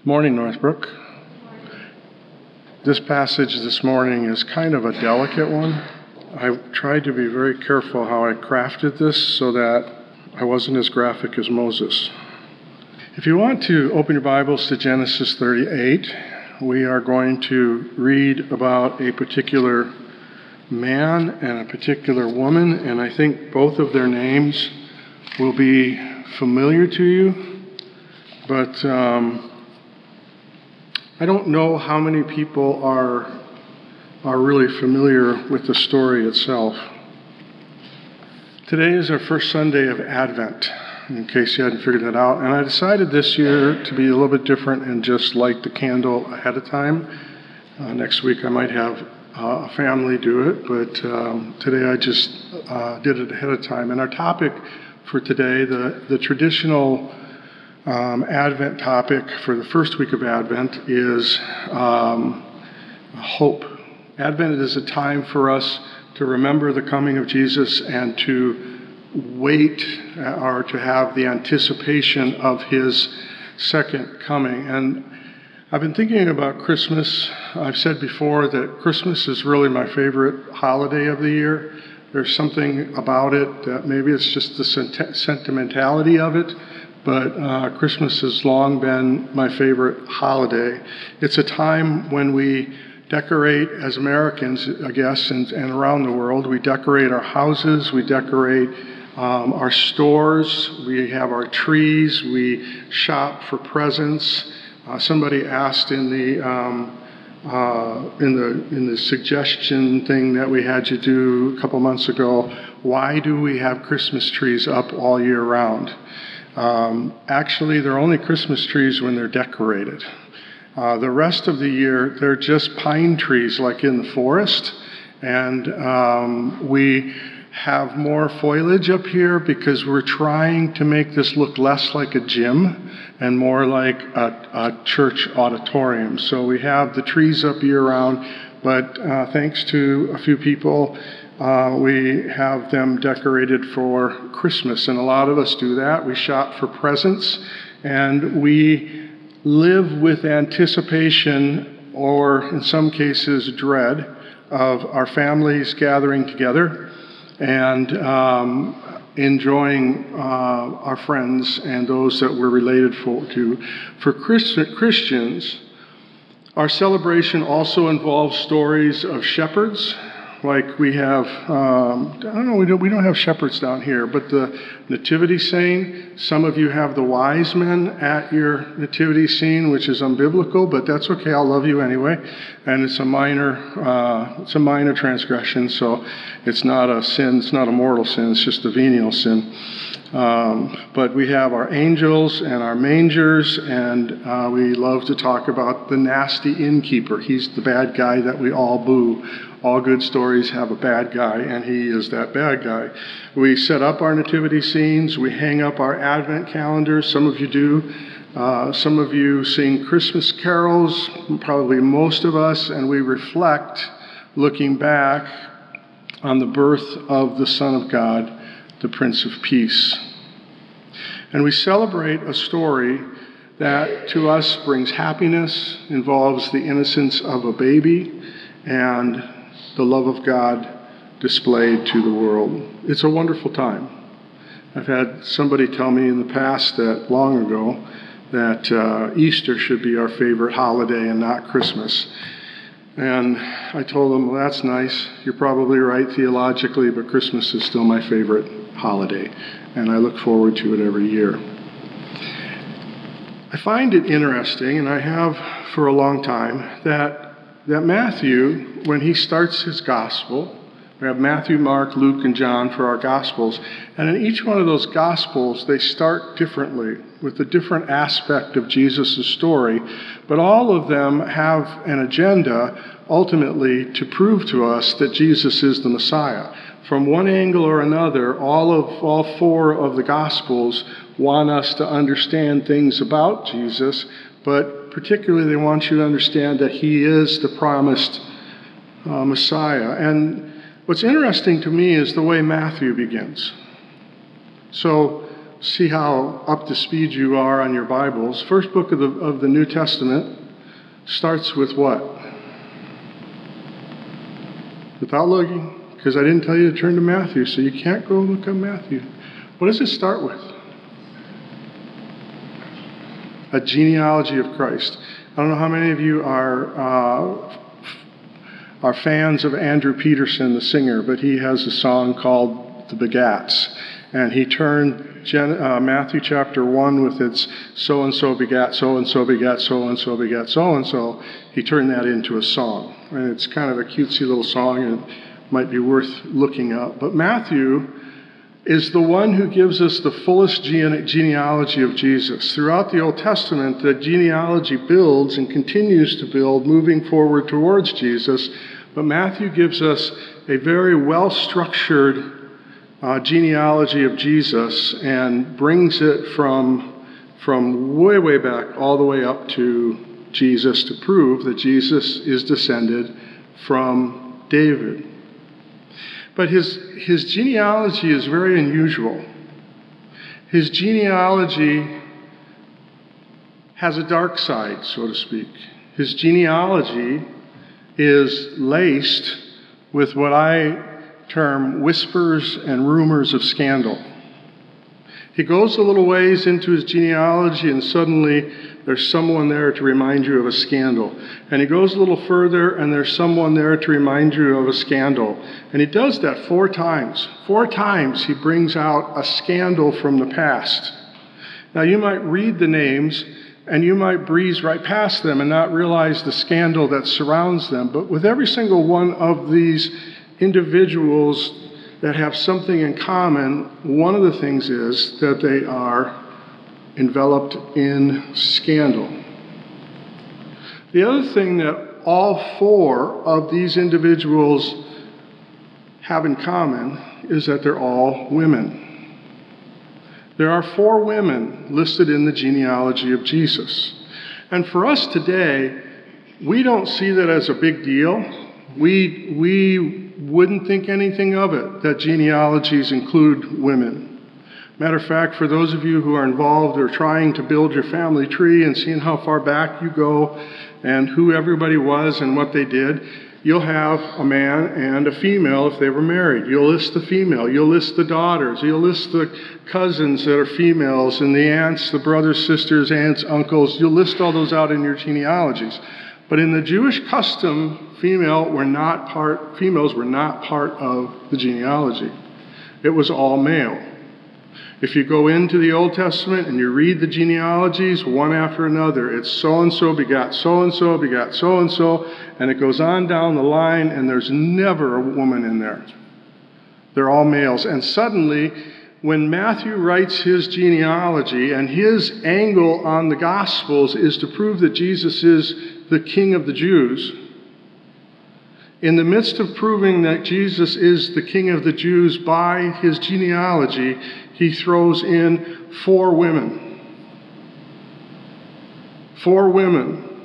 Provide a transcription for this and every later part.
Morning, Northbrook. This passage this morning is kind of a delicate one. I've tried to be very careful how I crafted this so that I wasn't as graphic as Moses. If you want to open your Bibles to Genesis 38, we are going to read about a particular man and a particular woman, and I think both of their names will be familiar to you, but I don't know how many people are really familiar with the story itself. Today is our first Sunday of Advent, in case you hadn't figured that out. And I decided this year to be a little bit different and just light the candle ahead of time. Next week I might have a family do it, but today I just did it ahead of time. And our topic for today, the traditional Advent topic for the first week of Advent is hope. Advent is a time for us to remember the coming of Jesus and to wait or to have the anticipation of his second coming. And I've been thinking about Christmas. I've said before that Christmas is really my favorite holiday of the year. There's something about it that maybe it's just the sentimentality of it. But Christmas has long been my favorite holiday. It's a time when we decorate as Americans, I guess, and around the world. We decorate our houses, we decorate our stores, we have our trees, we shop for presents. Somebody asked in the suggestion thing that we had you do a couple months ago, why do we have Christmas trees up all year round? Actually, they're only Christmas trees when they're decorated. The rest of the year, they're just pine trees like in the forest. And we have more foliage up here because we're trying to make this look less like a gym and more like a church auditorium. So we have the trees up year-round, but thanks to a few people, we have them decorated for Christmas, and a lot of us do that. We shop for presents, and we live with anticipation, or in some cases dread, of our families gathering together and enjoying our friends and those that we're related to. For Christians, our celebration also involves stories of shepherds. Like we have, we don't have shepherds down here, but the nativity scene, some of you have the wise men at your nativity scene, which is unbiblical, but that's okay, I'll love you anyway. And it's a minor transgression, so it's not a sin, it's not a mortal sin, it's just a venial sin. But we have our angels and our mangers, and we love to talk about the nasty innkeeper. He's the bad guy that we all boo. All good stories have a bad guy, and he is that bad guy. We set up our nativity scenes. We hang up our Advent calendars. Some of you do. Some of you sing Christmas carols, probably most of us, and we reflect, looking back on the birth of the Son of God, the Prince of Peace. And we celebrate a story that to us brings happiness, involves the innocence of a baby, and the love of God displayed to the world. It's a wonderful time. I've had somebody tell me in the past that long ago that Easter should be our favorite holiday and not Christmas. And I told them, well, that's nice. You're probably right theologically, but Christmas is still my favorite holiday, and I look forward to it every year. I find it interesting, and I have for a long time, that Matthew, when he starts his gospel, we have Matthew, Mark, Luke, and John for our gospels, and in each one of those gospels, they start differently, with a different aspect of Jesus' story, but all of them have an agenda, ultimately, to prove to us that Jesus is the Messiah. From one angle or another, all four of the Gospels want us to understand things about Jesus, but particularly they want you to understand that he is the promised Messiah. And what's interesting to me is the way Matthew begins. So see how up to speed you are on your Bibles. First book of the New Testament starts with what? Without looking, because I didn't tell you to turn to Matthew, so you can't go look up Matthew. What does it start with? A genealogy of Christ. I don't know how many of you are fans of Andrew Peterson, the singer, but he has a song called The Begats. And he turned Matthew chapter 1 with its so-and-so begat, so-and-so begat, so-and-so begat, so-and-so. He turned that into a song. And it's kind of a cutesy little song and it might be worth looking up. But Matthew is the one who gives us the fullest genealogy of Jesus. Throughout the Old Testament, the genealogy builds and continues to build, moving forward towards Jesus. But Matthew gives us a very well-structured genealogy of Jesus and brings it from way, way back all the way up to Jesus to prove that Jesus is descended from David. But his genealogy is very unusual. His genealogy has a dark side, so to speak. His genealogy is laced with what I term whispers and rumors of scandal. He goes a little ways into his genealogy and suddenly there's someone there to remind you of a scandal. And he goes a little further and there's someone there to remind you of a scandal. And he does that 4 times. 4 times he brings out a scandal from the past. Now you might read the names and you might breeze right past them and not realize the scandal that surrounds them. But with every single one of these individuals that have something in common, one of the things is that they are enveloped in scandal. The other thing that all 4 of these individuals have in common is that they're all women. There are 4 women listed in the genealogy of Jesus. And for us today, we don't see that as a big deal. We wouldn't think anything of it, that genealogies include women. Matter of fact, for those of you who are involved or trying to build your family tree and seeing how far back you go and who everybody was and what they did, you'll have a man and a female if they were married. You'll list the female, you'll list the daughters, you'll list the cousins that are females and the aunts, the brothers, sisters, aunts, uncles. You'll list all those out in your genealogies. But in the Jewish custom, females were not part of the genealogy. It was all male. If you go into the Old Testament and you read the genealogies one after another, it's so-and-so begat so-and-so begat so-and-so, and it goes on down the line, and there's never a woman in there. They're all males. And suddenly, when Matthew writes his genealogy, and his angle on the Gospels is to prove that Jesus is the King of the Jews, in the midst of proving that Jesus is the King of the Jews by his genealogy, he throws in 4 women. 4 women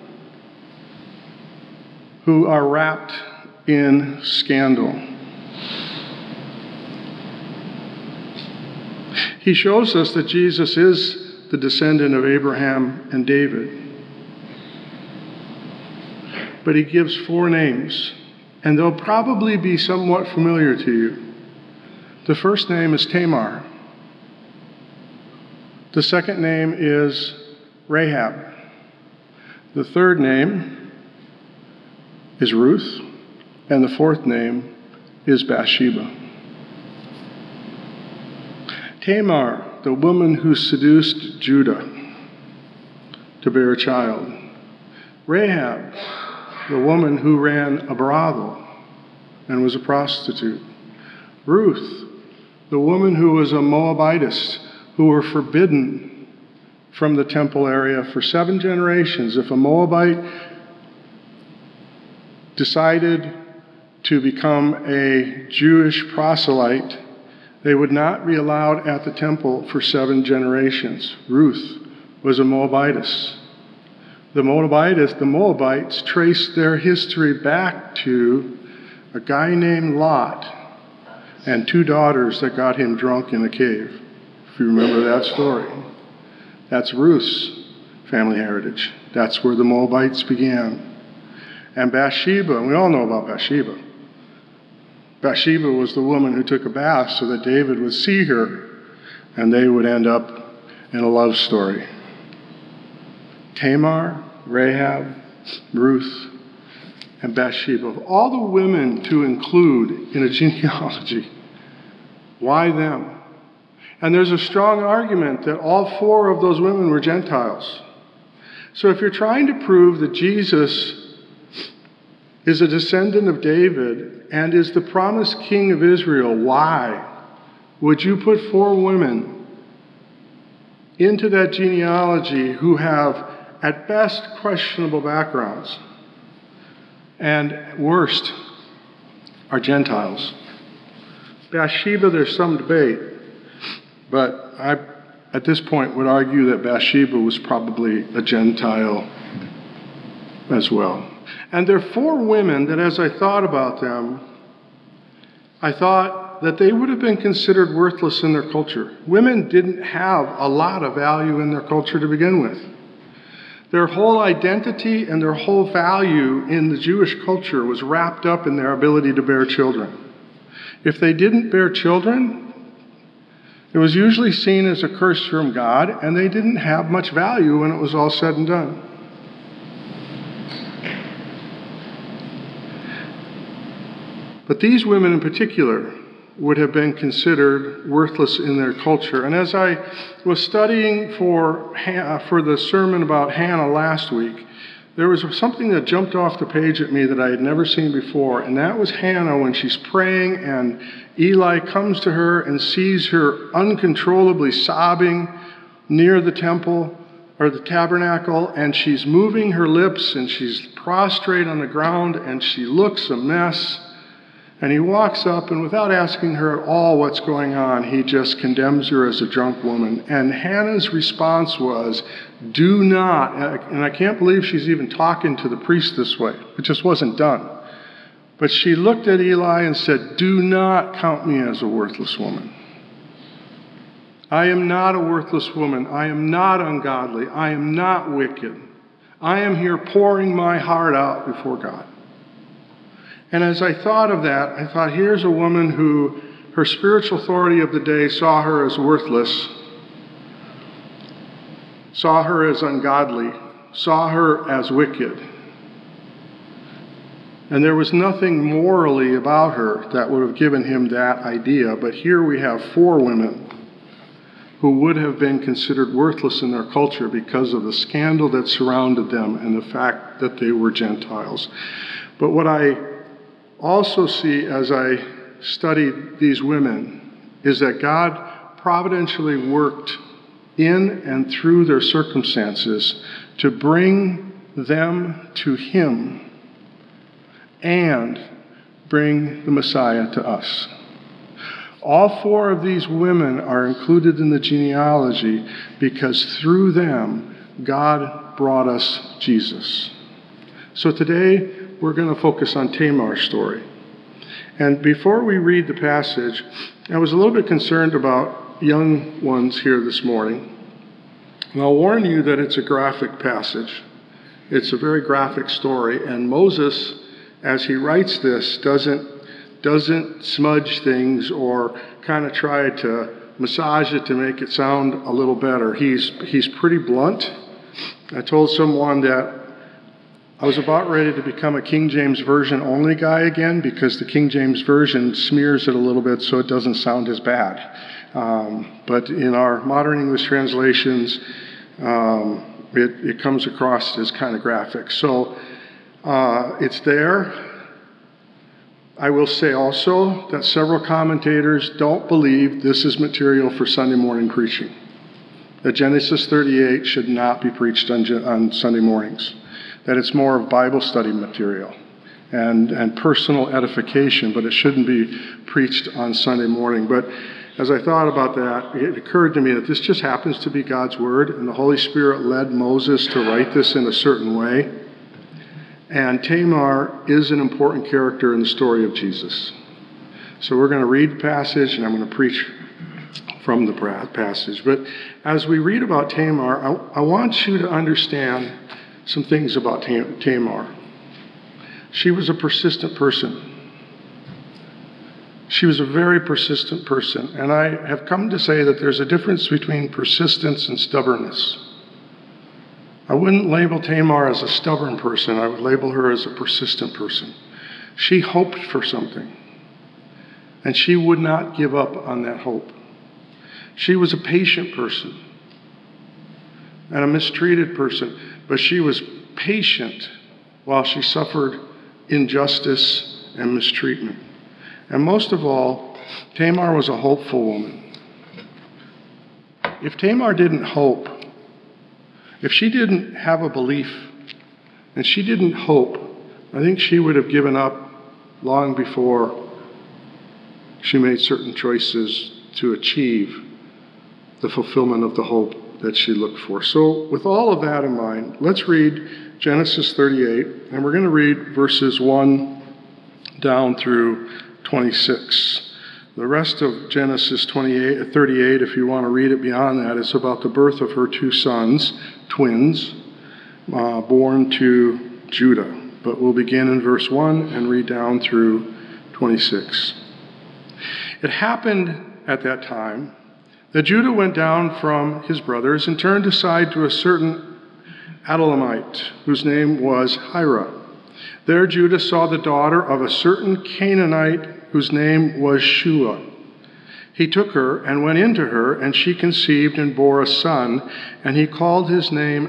who are wrapped in scandal. He shows us that Jesus is the descendant of Abraham and David. But he gives 4 names, and they'll probably be somewhat familiar to you. The first name is Tamar. The second name is Rahab. The third name is Ruth, and the fourth name is Bathsheba. Tamar, the woman who seduced Judah to bear a child. Rahab, the woman who ran a brothel and was a prostitute. Ruth, the woman who was a Moabitess, who were forbidden from the temple area for 7 generations. If a Moabite decided to become a Jewish proselyte, they would not be allowed at the temple for 7 generations. Ruth was a Moabitess. The Moabites traced their history back to a guy named Lot and 2 daughters that got him drunk in a cave if you remember that story. That's Ruth's family heritage. That's where the Moabites began. And Bathsheba, and we all know about Bathsheba. Bathsheba was the woman who took a bath so that David would see her, and they would end up in a love story. Tamar, Rahab, Ruth, and Bathsheba. Of all the women to include in a genealogy, why them? And there's a strong argument that all four of those women were Gentiles. So if you're trying to prove that Jesus is a descendant of David and is the promised king of Israel, why would you put four women into that genealogy who have, at best, questionable backgrounds, and worst, are Gentiles? Bathsheba, there's some debate, but I, at this point, would argue that Bathsheba was probably a Gentile as well. And there are four women that, as I thought about them, I thought that they would have been considered worthless in their culture. Women didn't have a lot of value in their culture to begin with. Their whole identity and their whole value in the Jewish culture was wrapped up in their ability to bear children. If they didn't bear children, it was usually seen as a curse from God, and they didn't have much value when it was all said and done. But these women in particular would have been considered worthless in their culture. And as I was studying for the sermon about Hannah last week, there was something that jumped off the page at me that I had never seen before, and that was Hannah when she's praying and Eli comes to her and sees her uncontrollably sobbing near the temple or the tabernacle, and she's moving her lips and she's prostrate on the ground and she looks a mess. And he walks up, and without asking her at all what's going on, he just condemns her as a drunk woman. And Hannah's response was, do not, and I can't believe she's even talking to the priest this way. It just wasn't done. But she looked at Eli and said, do not count me as a worthless woman. I am not a worthless woman. I am not ungodly. I am not wicked. I am here pouring my heart out before God. And as I thought of that, I thought, here's a woman who her spiritual authority of the day saw her as worthless, saw her as ungodly, saw her as wicked. And there was nothing morally about her that would have given him that idea. But here we have four women who would have been considered worthless in their culture because of the scandal that surrounded them and the fact that they were Gentiles. But what I also see as I studied these women is that God providentially worked in and through their circumstances to bring them to Him and bring the Messiah to us. All four of these women are included in the genealogy because through them, God brought us Jesus. So today, we're going to focus on Tamar's story. And before we read the passage, I was a little bit concerned about young ones here this morning. And I'll warn you that it's a graphic passage. It's a very graphic story. And Moses, as he writes this, doesn't smudge things or kind of try to massage it to make it sound a little better. He's pretty blunt. I told someone that I was about ready to become a King James Version only guy again because the King James Version smears it a little bit so it doesn't sound as bad. But in our modern English translations, it comes across as kind of graphic. So it's there. I will say also that several commentators don't believe this is material for Sunday morning preaching. That Genesis 38 should not be preached on Sunday mornings. That it's more of Bible study material and personal edification, but it shouldn't be preached on Sunday morning. But as I thought about that, it occurred to me that this just happens to be God's Word, and the Holy Spirit led Moses to write this in a certain way. And Tamar is an important character in the story of Jesus. So we're going to read the passage, and I'm going to preach from the passage. But as we read about Tamar, I want you to understand some things about Tamar. She was a persistent person. She was a very persistent person. And I have come to say that there's a difference between persistence and stubbornness. I wouldn't label Tamar as a stubborn person. I would label her as a persistent person. She hoped for something, and she would not give up on that hope. She was a patient person and a mistreated person, but she was patient while she suffered injustice and mistreatment. And most of all, Tamar was a hopeful woman. If Tamar didn't hope, if she didn't have a belief and she didn't hope, I think she would have given up long before she made certain choices to achieve the fulfillment of the hope that she looked for. So with all of that in mind, let's read Genesis 38, and we're going to read verses 1 down through 26. The rest of Genesis 38, if you want to read it beyond that, is about the birth of her two sons, twins, born to Judah. But we'll begin in verse 1 and read down through 26. It happened at that time that Judah went down from his brothers and turned aside to a certain Adullamite, whose name was Hira. There Judah saw the daughter of a certain Canaanite, whose name was Shua. He took her and went into her, and she conceived and bore a son, and he called his name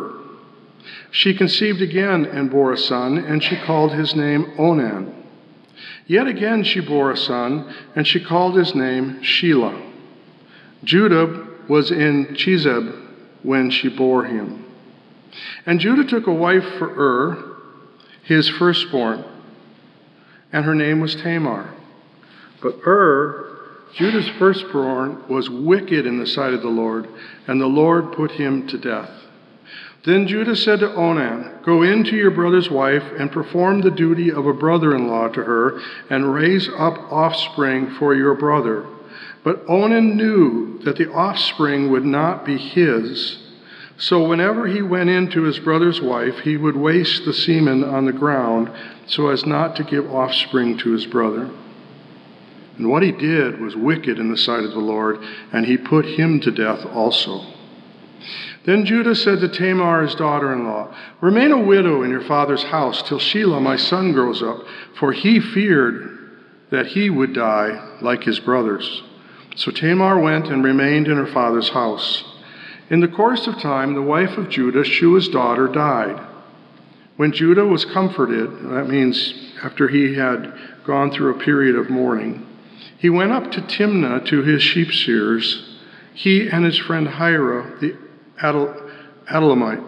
She conceived again and bore a son, and she called his name Onan. Yet again she bore a son, and she called his name Shelah. Judah was in Chezib when she bore him. And Judah took a wife for his firstborn, and her name was Tamar. But Judah's firstborn, was wicked in the sight of the Lord, and the Lord put him to death. Then Judah said to Onan, "Go in to your brother's wife and perform the duty of a brother-in-law to her, and raise up offspring for your brother." But Onan knew that the offspring would not be his. So whenever he went in to his brother's wife, he would waste the semen on the ground so as not to give offspring to his brother. And what he did was wicked in the sight of the Lord, and he put him to death also. Then Judah said to Tamar, his daughter-in-law, "Remain a widow in your father's house till Shelah, my son, grows up," for he feared that he would die like his brothers. So Tamar went and remained in her father's house. In the course of time, the wife of Judah, Shua's daughter, died. When Judah was comforted, that means after he had gone through a period of mourning, he went up to Timnah to his sheep shearers, he and his friend Hira, the Adullamite.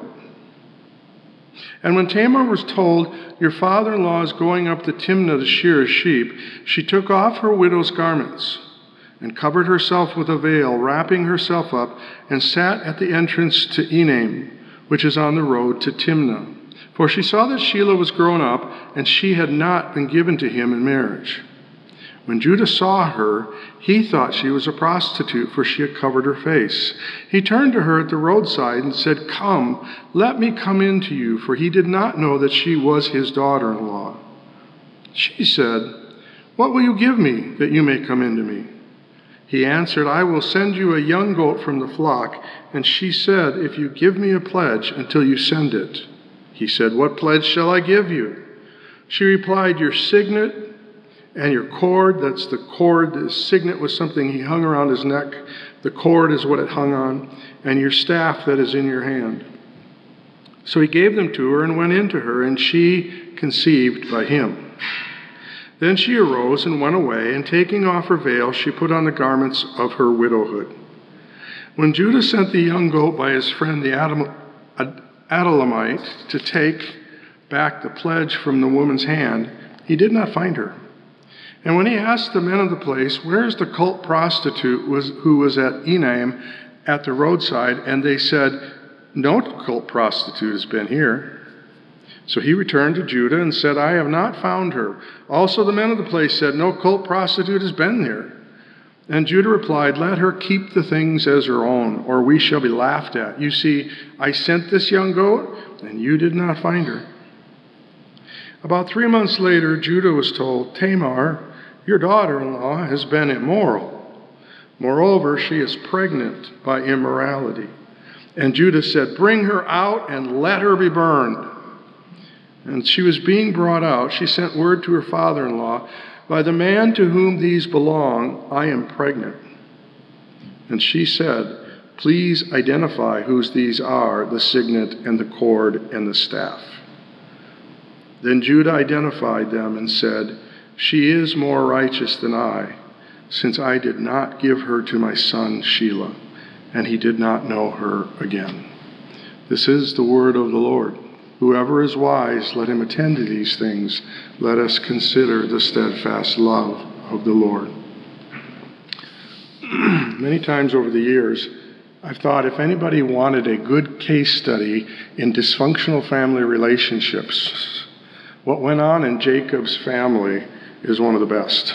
And when Tamar was told, "Your father-in-law is going up to Timnah to shear his sheep," she took off her widow's garments and covered herself with a veil, wrapping herself up, and sat at the entrance to Enaim, which is on the road to Timnah. For she saw that Shelah was grown up, and she had not been given to him in marriage. When Judah saw her, he thought she was a prostitute, for she had covered her face. He turned to her at the roadside and said, "Come, let me come in to you," for he did not know that she was his daughter-in-law. She said, "What will you give me that you may come in to me?" He answered, "I will send you a young goat from the flock." And she said, "If you give me a pledge until you send it." He said, "What pledge shall I give you?" She replied, "Your signet and your cord." That's the cord. The signet was something he hung around his neck. The cord is what it hung on. "And your staff that is in your hand." So he gave them to her and went in to her, and she conceived by him. Then she arose and went away, and taking off her veil, she put on the garments of her widowhood. When Judah sent the young goat by his friend the Adullamite to take back the pledge from the woman's hand, he did not find her. And when he asked the men of the place, "Where is the cult prostitute who was at Enaim at the roadside?" And they said, "No cult prostitute has been here." So he returned to Judah and said, "I have not found her." Also the men of the place said, "No cult prostitute has been there." And Judah replied, "Let her keep the things as her own, or we shall be laughed at. You see, I sent this young goat, and you did not find her." About 3 months later, Judah was told, "Tamar, your daughter-in-law, has been immoral. Moreover, she is pregnant by immorality." And Judah said, "Bring her out and let her be burned." And she was being brought out. She sent word to her father-in-law, "By the man to whom these belong, I am pregnant." And she said, "Please identify whose these are, the signet and the cord and the staff." Then Judah identified them and said, "She is more righteous than I, since I did not give her to my son Shelah." And he did not know her again. This is the word of the Lord. Whoever is wise, let him attend to these things. Let us consider the steadfast love of the Lord. Many times over the years, I've thought if anybody wanted a good case study in dysfunctional family relationships, what went on in Jacob's family is one of the best.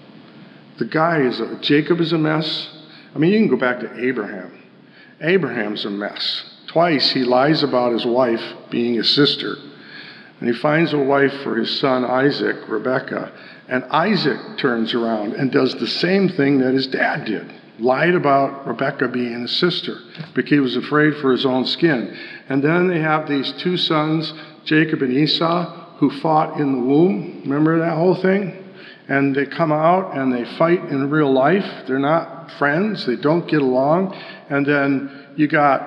Jacob is a mess. I mean, you can go back to Abraham. Abraham's a mess. Twice he lies about his wife being his sister. And he finds a wife for his son Isaac, Rebekah. And Isaac turns around and does the same thing that his dad did. Lied about Rebekah being his sister because he was afraid for his own skin. And then they have these two sons, Jacob and Esau, who fought in the womb. Remember that whole thing? And they come out and they fight in real life. They're not friends. They don't get along. And then you got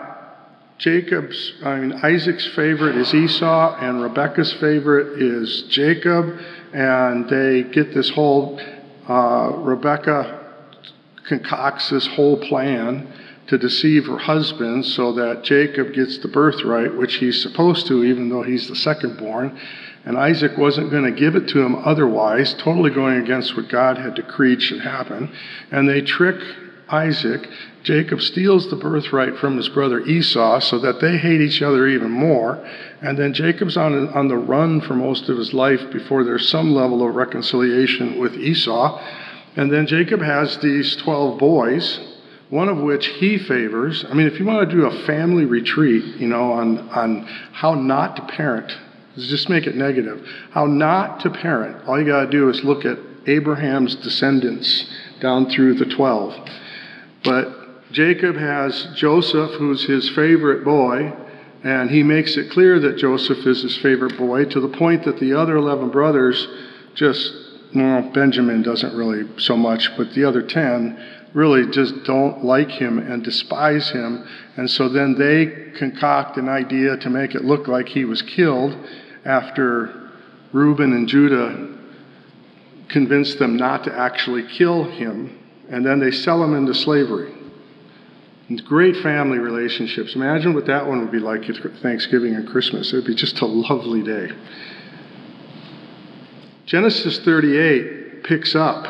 Isaac's favorite is Esau, and Rebekah's favorite is Jacob. And they get this whole, Rebekah concocts this whole plan to deceive her husband so that Jacob gets the birthright, which he's supposed to, even though he's the second born. And Isaac wasn't going to give it to him otherwise, totally going against what God had decreed should happen. And they trick Isaac. Jacob steals the birthright from his brother Esau so that they hate each other even more. And then Jacob's on the run for most of his life before there's some level of reconciliation with Esau. And then Jacob has these 12 boys, one of which he favors. I mean, if you want to do a family retreat, on how not to parent, just make it negative. How not to parent. All you got to do is look at Abraham's descendants down through the 12. But Jacob has Joseph, who's his favorite boy, and he makes it clear that Joseph is his favorite boy to the point that the other 11 brothers Benjamin doesn't really so much, but the other 10 really just don't like him and despise him. And so then they concoct an idea to make it look like he was killed after Reuben and Judah convinced them not to actually kill him. And then they sell him into slavery. And great family relationships. Imagine what that one would be like at Thanksgiving and Christmas. It would be just a lovely day. Genesis 38 picks up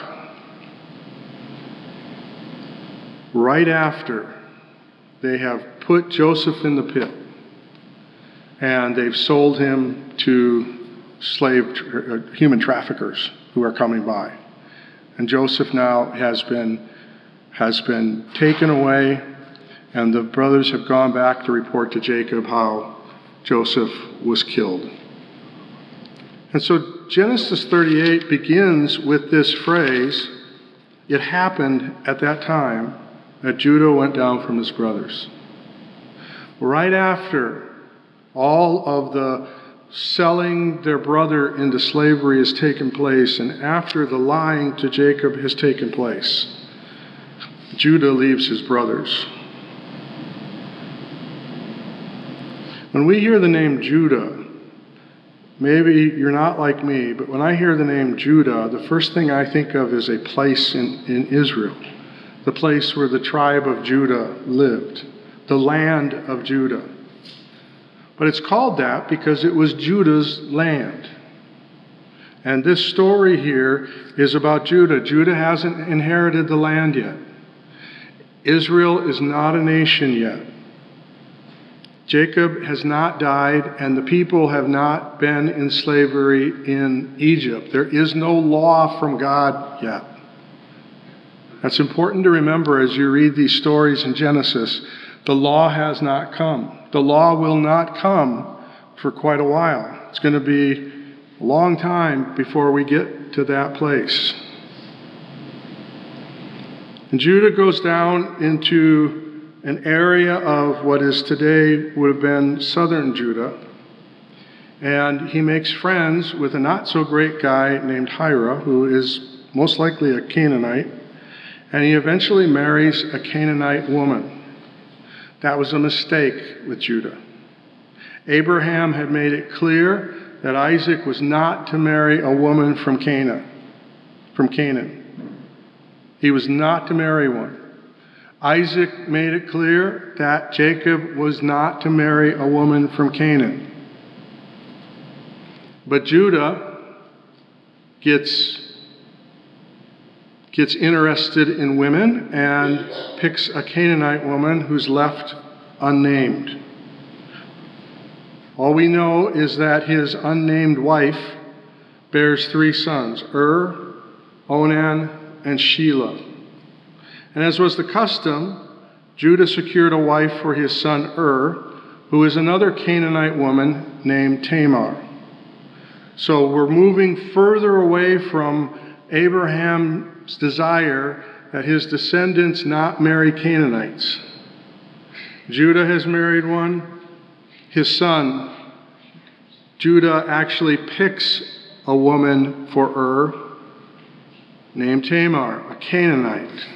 right after they have put Joseph in the pit and they've sold him to human traffickers who are coming by. And Joseph now has been taken away, and the brothers have gone back to report to Jacob how Joseph was killed. And so Genesis 38 begins with this phrase, "It happened at that time that Judah went down from his brothers." Right after all of the selling their brother into slavery has taken place, and after the lying to Jacob has taken place, Judah leaves his brothers. When we hear the name Judah, maybe you're not like me, but when I hear the name Judah, the first thing I think of is a place in Israel, the place where the tribe of Judah lived, the land of Judah. But it's called that because it was Judah's land. And this story here is about Judah. Judah hasn't inherited the land yet. Israel is not a nation yet. Jacob has not died, and the people have not been in slavery in Egypt. There is no law from God yet. That's important to remember as you read these stories in Genesis. The law has not come. The law will not come for quite a while. It's going to be a long time before we get to that place. And Judah goes down into an area of what is today would have been southern Judah. And he makes friends with a not-so-great guy named Hira, who is most likely a Canaanite. And he eventually marries a Canaanite woman. That was a mistake with Judah. Abraham had made it clear that Isaac was not to marry a woman from Canaan. He was not to marry one. Isaac made it clear that Jacob was not to marry a woman from Canaan. But Judah gets interested in women and picks a Canaanite woman who's left unnamed. All we know is that his unnamed wife bears 3 sons, Onan, and Shelah. And as was the custom, Judah secured a wife for his son who is another Canaanite woman named Tamar. So we're moving further away from Abraham's desire that his descendants not marry Canaanites. Judah has married one. His son, Judah, actually picks a woman for named Tamar, a Canaanite.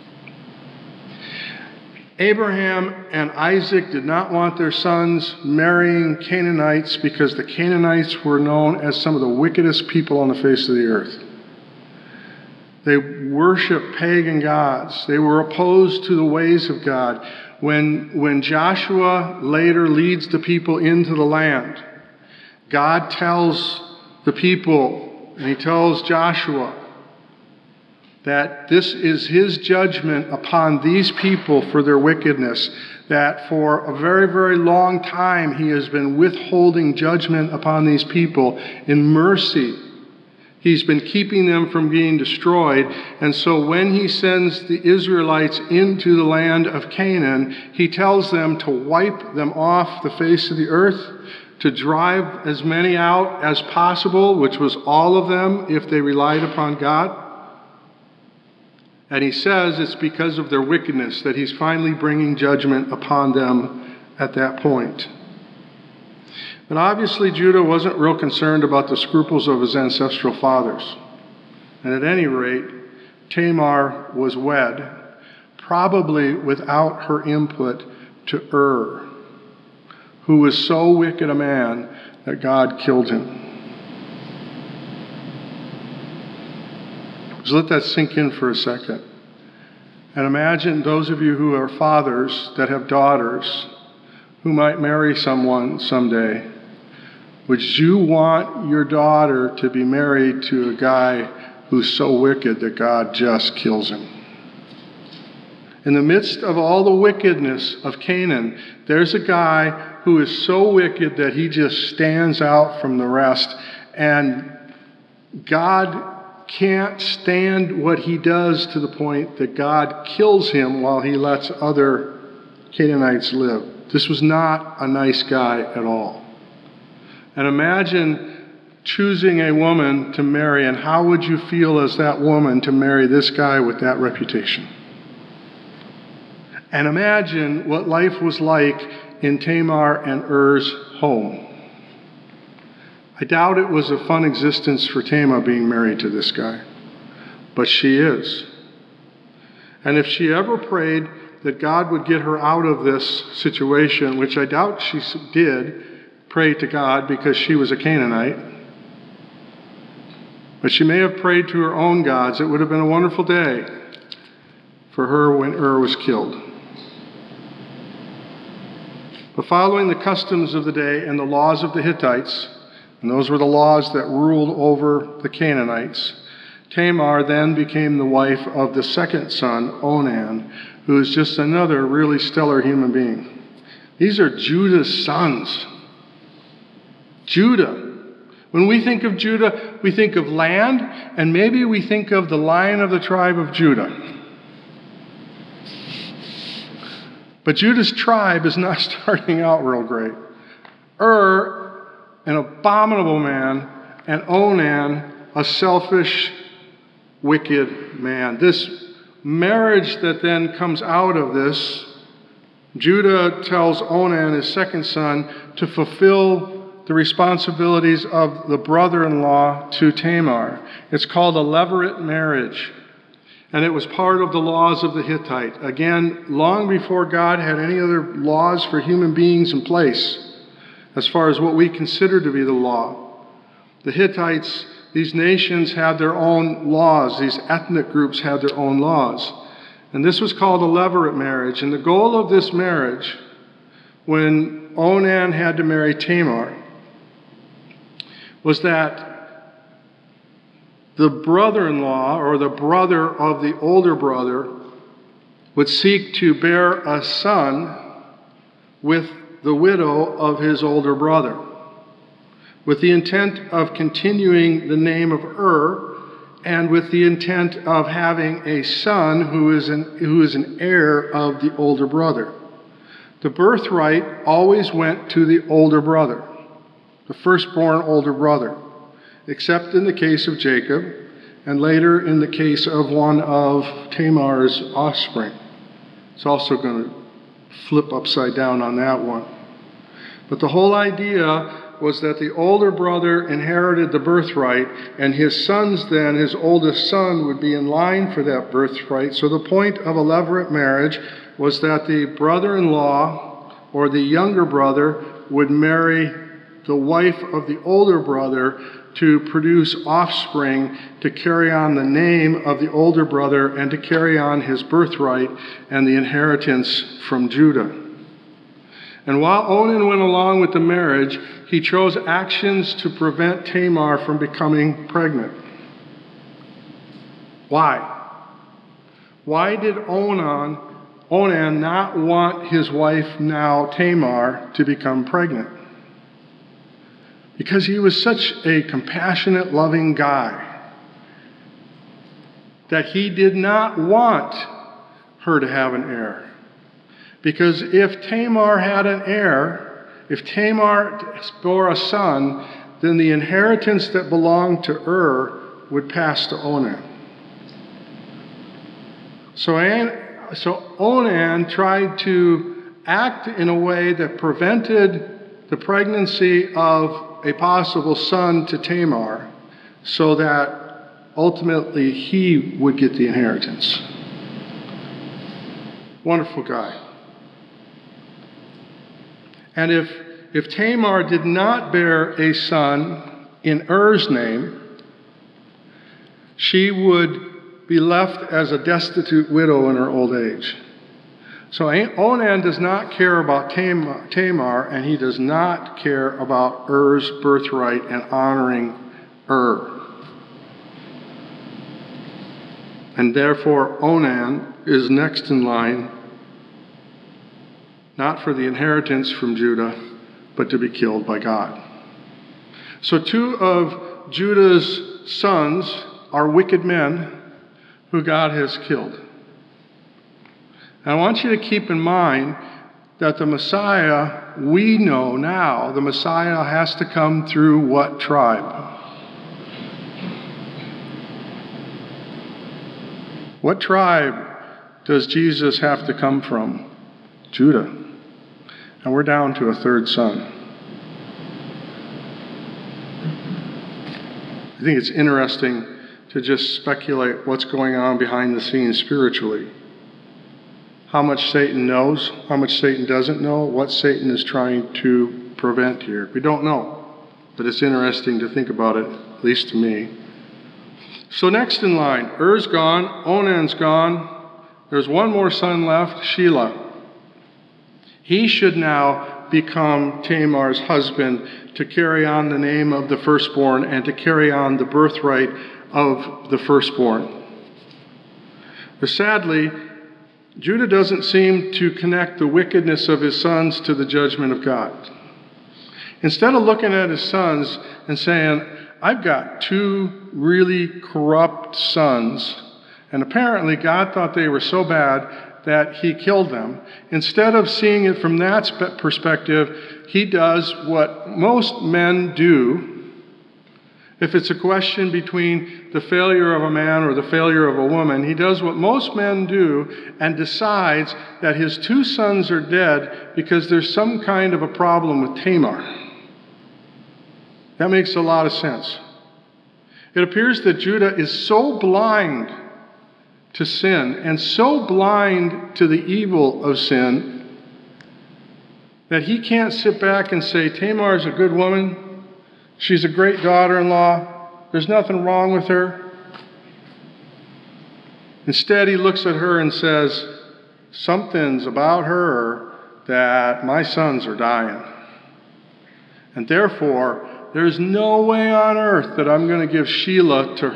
Abraham and Isaac did not want their sons marrying Canaanites because the Canaanites were known as some of the wickedest people on the face of the earth. They worshiped pagan gods. They were opposed to the ways of God. When Joshua later leads the people into the land, God tells the people, and he tells Joshua, that this is his judgment upon these people for their wickedness, that for a very, very long time he has been withholding judgment upon these people in mercy. He's been keeping them from being destroyed. And so when he sends the Israelites into the land of Canaan, he tells them to wipe them off the face of the earth, to drive as many out as possible, which was all of them if they relied upon God. And he says it's because of their wickedness that he's finally bringing judgment upon them at that point. But obviously Judah wasn't real concerned about the scruples of his ancestral fathers. And at any rate, Tamar was wed, probably without her input, to who was so wicked a man that God killed him. So let that sink in for a second. And imagine those of you who are fathers that have daughters who might marry someone someday. Would you want your daughter to be married to a guy who's so wicked that God just kills him? In the midst of all the wickedness of Canaan, there's a guy who is so wicked that he just stands out from the rest, and God can't stand what he does to the point that God kills him while he lets other Canaanites live. This was not a nice guy at all. And imagine choosing a woman to marry, and how would you feel as that woman to marry this guy with that reputation? And imagine what life was like in Tamar and home. I doubt it was a fun existence for Tamar being married to this guy, but she is. And if she ever prayed that God would get her out of this situation, which I doubt she did pray to God because she was a Canaanite, but she may have prayed to her own gods, it would have been a wonderful day for her when was killed. But following the customs of the day and the laws of the Hittites, and those were the laws that ruled over the Canaanites, Tamar then became the wife of the second son, Onan, who is just another really stellar human being. These are Judah's sons. Judah. When we think of Judah, we think of land, and maybe we think of the Lion of the tribe of Judah. But Judah's tribe is not starting out real great. An abominable man, and Onan, a selfish, wicked man. This marriage that then comes out of this, Judah tells Onan, his second son, to fulfill the responsibilities of the brother-in-law to Tamar. It's called a levirate marriage, and it was part of the laws of the Hittite. Again, long before God had any other laws for human beings in place, as far as what we consider to be the law. The Hittites, these nations had their own laws. These ethnic groups had their own laws. And this was called a levirate marriage. And the goal of this marriage, when Onan had to marry Tamar, was that the brother-in-law, or the brother of the older brother, would seek to bear a son with the widow of his older brother, with the intent of continuing the name of and with the intent of having a son who is an heir of the older brother. The birthright always went to the older brother, the firstborn older brother, except in the case of Jacob, and later in the case of one of Tamar's offspring. It's also going to flip upside down on that one. But the whole idea was that the older brother inherited the birthright, and his sons then, his oldest son, would be in line for that birthright. So the point of a levirate marriage was that the brother-in-law, or the younger brother, would marry the wife of the older brother to produce offspring to carry on the name of the older brother and to carry on his birthright and the inheritance from Judah. And while Onan went along with the marriage, he chose actions to prevent Tamar from becoming pregnant. Why? Why did Onan not want his wife now, Tamar, to become pregnant? Because he was such a compassionate, loving guy that he did not want her to have an heir. Because if Tamar had an heir, if Tamar bore a son, then the inheritance that belonged to would pass to Onan. So Onan tried to act in a way that prevented the pregnancy of a possible son to Tamar, so that ultimately he would get the inheritance. Wonderful guy. And if Tamar did not bear a son in name, she would be left as a destitute widow in her old age. So Onan does not care about Tamar, and he does not care about birthright and honoring And therefore Onan is next in line, not for the inheritance from Judah, but to be killed by God. So two of Judah's sons are wicked men who God has killed. And I want you to keep in mind that the Messiah, we know now, the Messiah has to come through what tribe? What tribe does Jesus have to come from? Judah. And we're down to a third son. I think it's interesting to just speculate what's going on behind the scenes spiritually. How much Satan knows, how much Satan doesn't know, what Satan is trying to prevent here. We don't know, but it's interesting to think about it, at least to me. So next in line, gone, Onan's gone. There's one more son left, Shelah. He should now become Tamar's husband to carry on the name of the firstborn and to carry on the birthright of the firstborn. But sadly, Judah doesn't seem to connect the wickedness of his sons to the judgment of God. Instead of looking at his sons and saying, I've got two really corrupt sons, and apparently God thought they were so bad that he killed them. Instead of seeing it from that perspective, he does what most men do. If it's a question between the failure of a man or the failure of a woman, he does what most men do and decides that his 2 sons are dead because there's some kind of a problem with Tamar. That makes a lot of sense. It appears that Judah is so blind to sin and so blind to the evil of sin that he can't sit back and say, Tamar is a good woman. She's a great daughter-in-law. There's nothing wrong with her. Instead, he looks at her and says, something's about her that my sons are dying. And therefore, there's no way on earth that I'm going to give Sheila to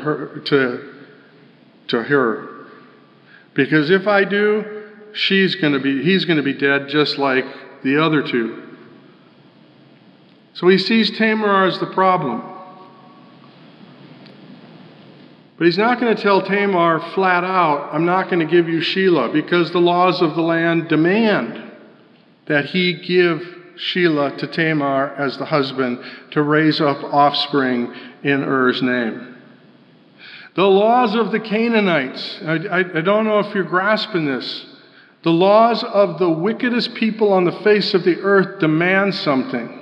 her. Because if I do, he's going to be dead just like the other 2. So he sees Tamar as the problem. But he's not going to tell Tamar flat out, I'm not going to give you Sheila, because the laws of the land demand that he give Sheila to Tamar as the husband to raise up offspring in Er's name. The laws of the Canaanites, I don't know if you're grasping this. The laws of the wickedest people on the face of the earth demand something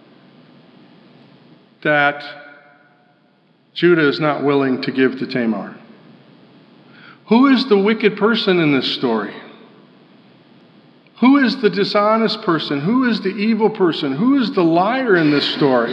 that Judah is not willing to give to Tamar. Who is the wicked person in this story? Who is the dishonest person? Who is the evil person? Who is the liar in this story?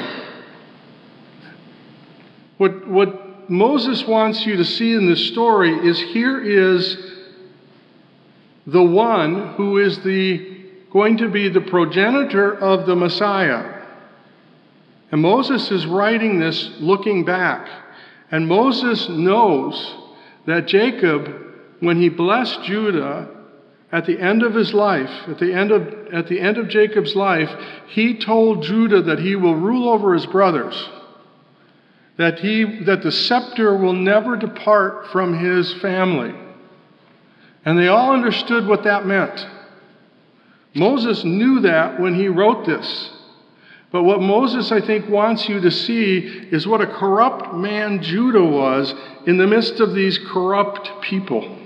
What Moses wants you to see in this story is here is the one who is going to be the progenitor of the Messiah. And Moses is writing this looking back. And Moses knows that Jacob, when he blessed Judah at the end of his life, at the end of Jacob's life, he told Judah that he will rule over his brothers, that the scepter will never depart from his family. And they all understood what that meant. Moses knew that when he wrote this. But what Moses, I think, wants you to see is what a corrupt man Judah was in the midst of these corrupt people.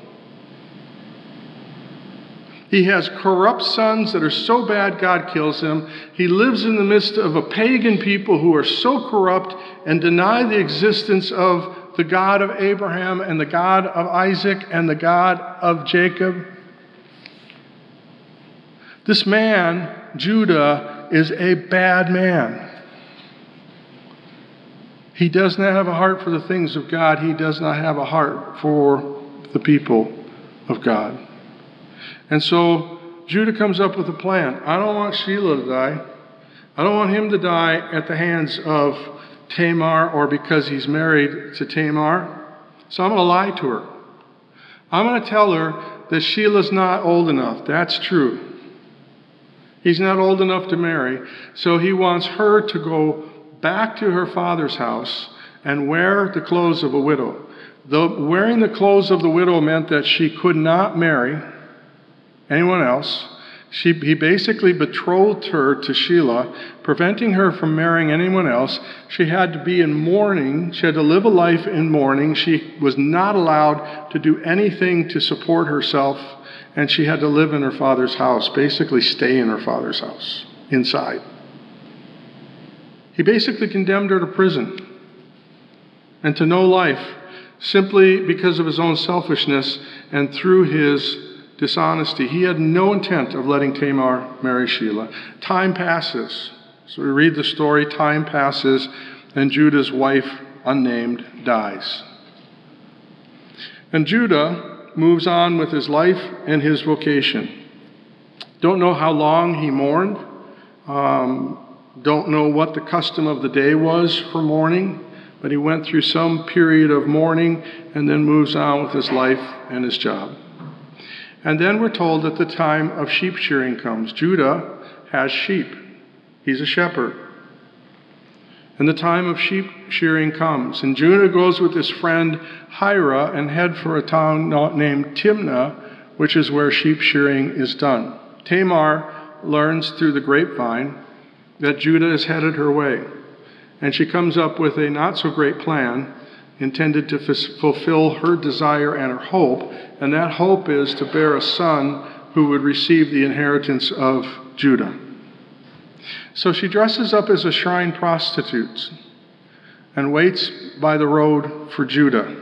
He has corrupt sons that are so bad God kills him. He lives in the midst of a pagan people who are so corrupt and deny the existence of the God of Abraham and the God of Isaac and the God of Jacob. This man, Judah, is a bad man. He does not have a heart for the things of God. He does not have a heart for the people of God. And so Judah comes up with a plan. I don't want Sheila to die. I don't want him to die at the hands of Tamar or because he's married to Tamar. So I'm going to lie to her. I'm going to tell her that Sheila's not old enough. That's true. He's not old enough to marry, so he wants her to go back to her father's house and wear the clothes of a widow. Wearing the clothes of the widow meant that she could not marry anyone else. He basically betrothed her to Sheila, preventing her from marrying anyone else. She had to be in mourning. She had to live a life in mourning. She was not allowed to do anything to support herself. And she had to live in her father's house, basically stay in her father's house, inside. He basically condemned her to prison and to no life, simply because of his own selfishness and through his dishonesty. He had no intent of letting Tamar marry Sheila. Time passes. So we read the story, time passes, and Judah's wife, unnamed, dies. And Judah moves on with his life and his vocation. Don't know how long he mourned. Don't know what the custom of the day was for mourning, but he went through some period of mourning and then moves on with his life and his job. And then we're told that the time of sheep shearing comes. Judah has sheep. He's a shepherd. And the time of sheep shearing comes. And Judah goes with his friend Hira and head for a town named Timnah, which is where sheep shearing is done. Tamar learns through the grapevine that Judah is headed her way, and she comes up with a not-so-great plan intended to fulfill her desire and her hope, and that hope is to bear a son who would receive the inheritance of Judah. So she dresses up as a shrine prostitute and waits by the road for Judah.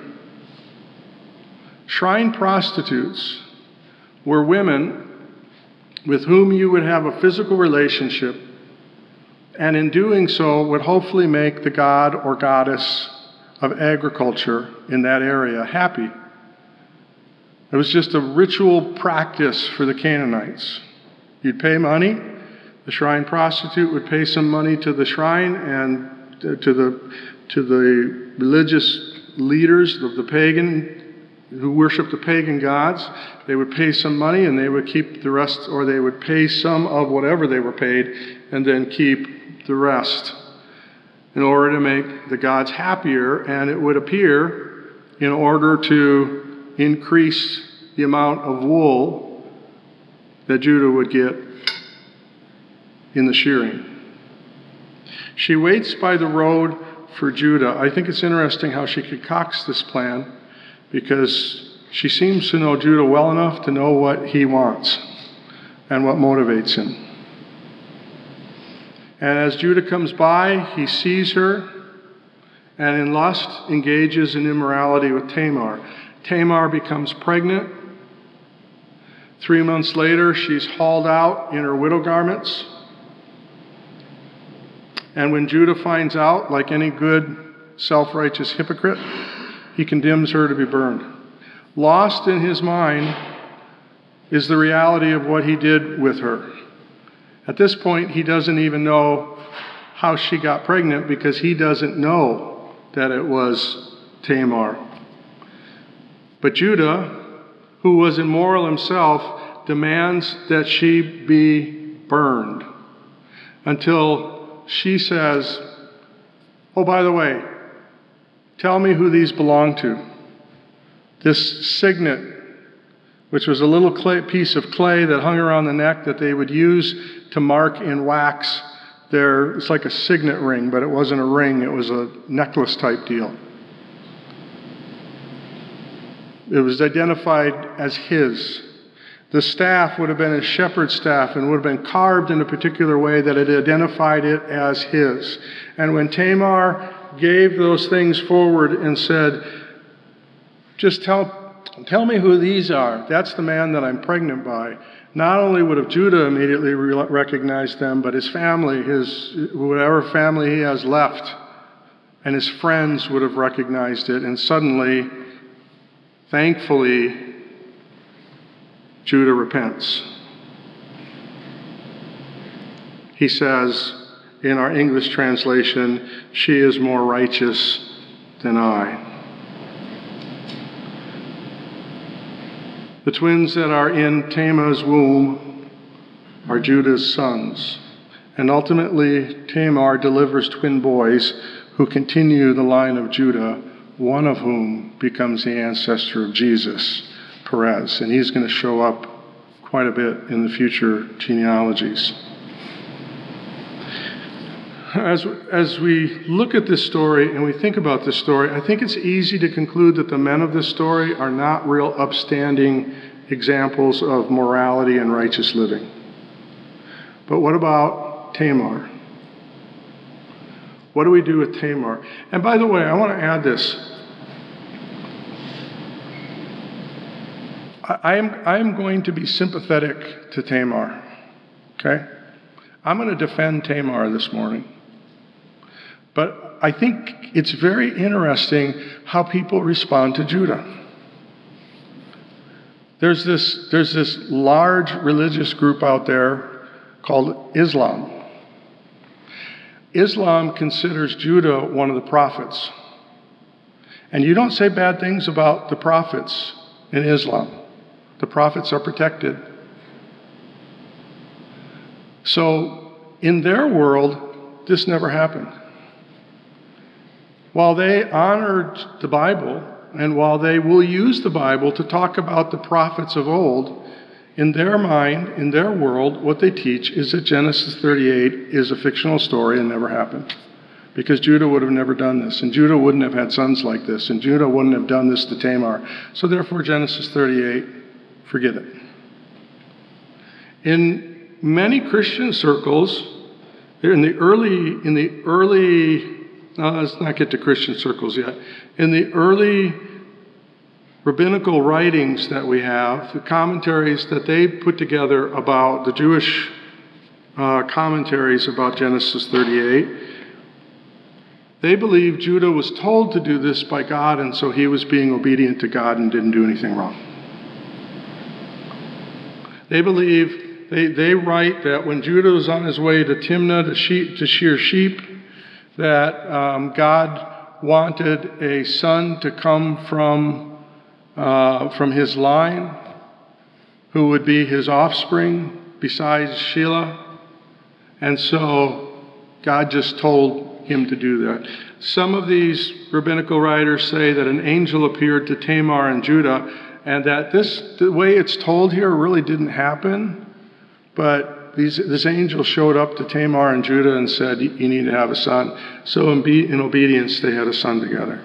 Shrine prostitutes were women with whom you would have a physical relationship, and in doing so would hopefully make the god or goddess of agriculture in that area happy. It was just a ritual practice for the Canaanites. You'd pay money, the shrine prostitute would pay some money to the shrine and to the religious leaders of the pagan who worshiped the pagan gods. They would pay some money and they would keep the rest, or they would pay some of whatever they were paid and then keep the rest in order to make the gods happier, and it would appear in order to increase the amount of wool that Judah would get in the shearing. She waits by the road for Judah. I think it's interesting how she concocts this plan, because she seems to know Judah well enough to know what he wants and what motivates him. And as Judah comes by, he sees her and in lust engages in immorality with Tamar. Tamar becomes pregnant. 3 months later, she's hauled out in her widow garments. And when Judah finds out, like any good self-righteous hypocrite, he condemns her to be burned. Lost in his mind is the reality of what he did with her. At this point, he doesn't even know how she got pregnant, because he doesn't know that it was Tamar. But Judah, who was immoral himself, demands that she be burned until she says, "Oh, by the way, tell me who these belong to." This signet, which was a little piece of clay that hung around the neck that they would use to mark in wax it's like a signet ring, but it wasn't a ring, it was a necklace type deal. It was identified as his. The staff would have been a shepherd's staff and would have been carved in a particular way that it identified it as his. And when Tamar gave those things forward and said, "Just tell me who these are. That's the man that I'm pregnant by," not only would have Judah immediately recognized them, but his family, whatever family he has left, and his friends would have recognized it. And suddenly, thankfully, Judah repents. He says, in our English translation, "She is more righteous than I." The twins that are in Tamar's womb are Judah's sons. And ultimately, Tamar delivers twin boys who continue the line of Judah, one of whom becomes the ancestor of Jesus, Perez. And he's going to show up quite a bit in the future genealogies. As we look at this story and we think about this story, I think it's easy to conclude that the men of this story are not real upstanding examples of morality and righteous living. But what about Tamar? What do we do with Tamar? And by the way, I want to add this. I am going to be sympathetic to Tamar. Okay? I'm going to defend Tamar this morning. But I think it's very interesting how people respond to Judah. There's this large religious group out there called Islam. Islam considers Judah one of the prophets. And you don't say bad things about the prophets in Islam. The prophets are protected. So in their world, this never happened. While they honored the Bible And while they will use the Bible to talk about the prophets of old, in their mind, in their world, what they teach is that Genesis 38 is a fictional story and never happened. Because Judah would have never done this, and Judah wouldn't have had sons like this, and Judah wouldn't have done this to Tamar. So therefore, Genesis 38, forget it. In many Christian circles, let's not get to Christian circles yet. In the early rabbinical writings that we have, the commentaries that they put together about the Jewish commentaries about Genesis 38, they believe Judah was told to do this by God, and so he was being obedient to God and didn't do anything wrong. They believe, they write that when Judah was on his way to Timnah to shear sheep, that God wanted a son to come from his line, who would be his offspring besides Shelah. And so God just told him to do that. Some of these rabbinical writers say that an angel appeared to Tamar and Judah, and that the way it's told here really didn't happen, but this angel showed up to Tamar and Judah and said, you need to have a son. So in obedience, they had a son together.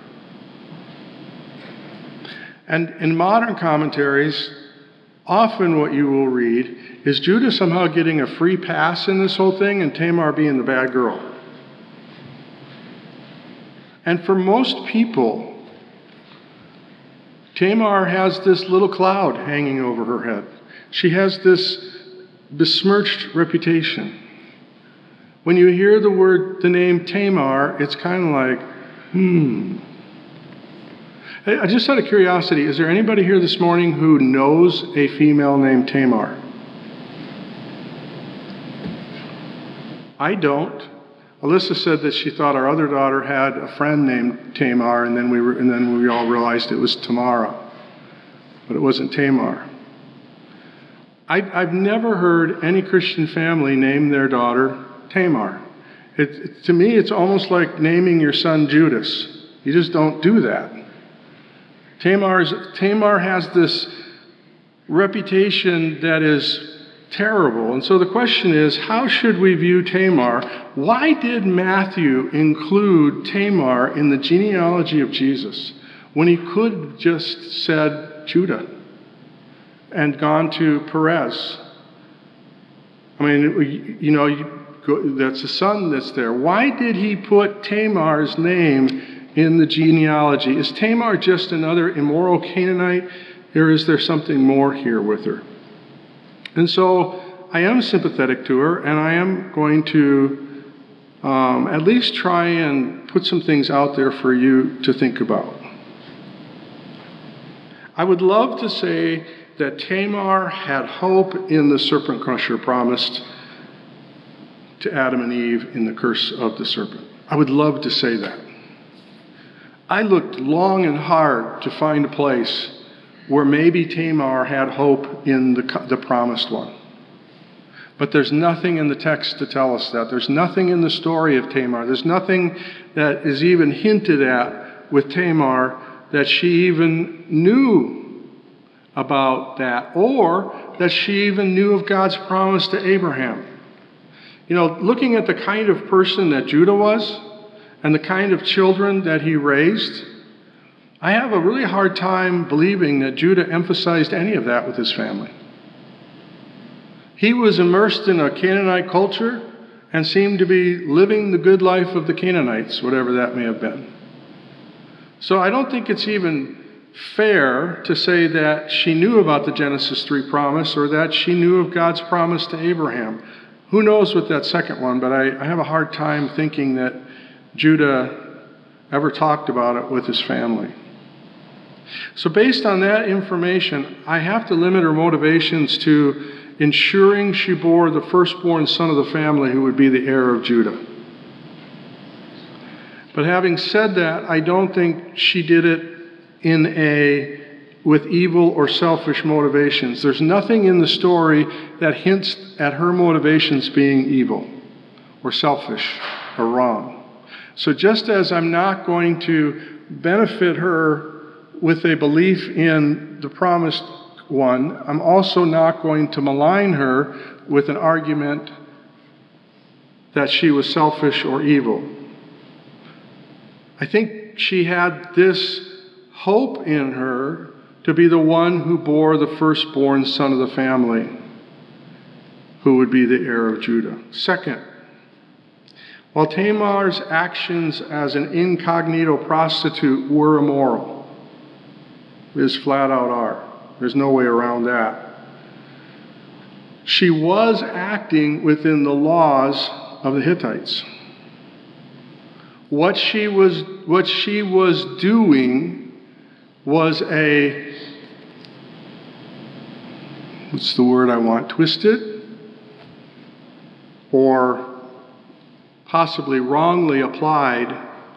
And in modern commentaries, often what you will read is Judah somehow getting a free pass in this whole thing and Tamar being the bad girl. And for most people, Tamar has this little cloud hanging over her head. She has this besmirched reputation. When you hear the name Tamar, it's kind of like, I just out of curiosity, is there anybody here this morning who knows a female named Tamar? I don't. Alyssa said that she thought our other daughter had a friend named Tamar, and then we all realized it was Tamara, but it wasn't Tamar. I've never heard any Christian family name their daughter Tamar. To me, it's almost like naming your son Judas. You just don't do that. Tamar has this reputation that is terrible. And so the question is, how should we view Tamar? Why did Matthew include Tamar in the genealogy of Jesus when he could just said Judah and gone to Perez? I mean, that's the son that's there. Why did he put Tamar's name in the genealogy? Is Tamar just another immoral Canaanite, or is there something more here with her? And so I am sympathetic to her, and I am going to at least try and put some things out there for you to think about. I would love to say that Tamar had hope in the serpent crusher promised to Adam and Eve in the curse of the serpent. I would love to say that. I looked long and hard to find a place where maybe Tamar had hope in the promised one. But there's nothing in the text to tell us that. There's nothing in the story of Tamar. There's nothing that is even hinted at with Tamar that she even knew about that, or that she even knew of God's promise to Abraham. You know, looking at the kind of person that Judah was and the kind of children that he raised, I have a really hard time believing that Judah emphasized any of that with his family. He was immersed in a Canaanite culture and seemed to be living the good life of the Canaanites, whatever that may have been. So I don't think it's even fair to say that she knew about the Genesis 3 promise or that she knew of God's promise to Abraham. Who knows with that second one, but I have a hard time thinking that Judah ever talked about it with his family. So based on that information, I have to limit her motivations to ensuring she bore the firstborn son of the family who would be the heir of Judah. But having said that, I don't think she did it with evil or selfish motivations. There's nothing in the story that hints at her motivations being evil or selfish or wrong. So just as I'm not going to benefit her with a belief in the promised one, I'm also not going to malign her with an argument that she was selfish or evil. I think she had this hope in her to be the one who bore the firstborn son of the family, who would be the heir of Judah. Second, while Tamar's actions as an incognito prostitute were immoral, is flat out are. There's no way around that. She was acting within the laws of the Hittites. What she was doing was what's the word I want? Twisted? Or possibly wrongly applied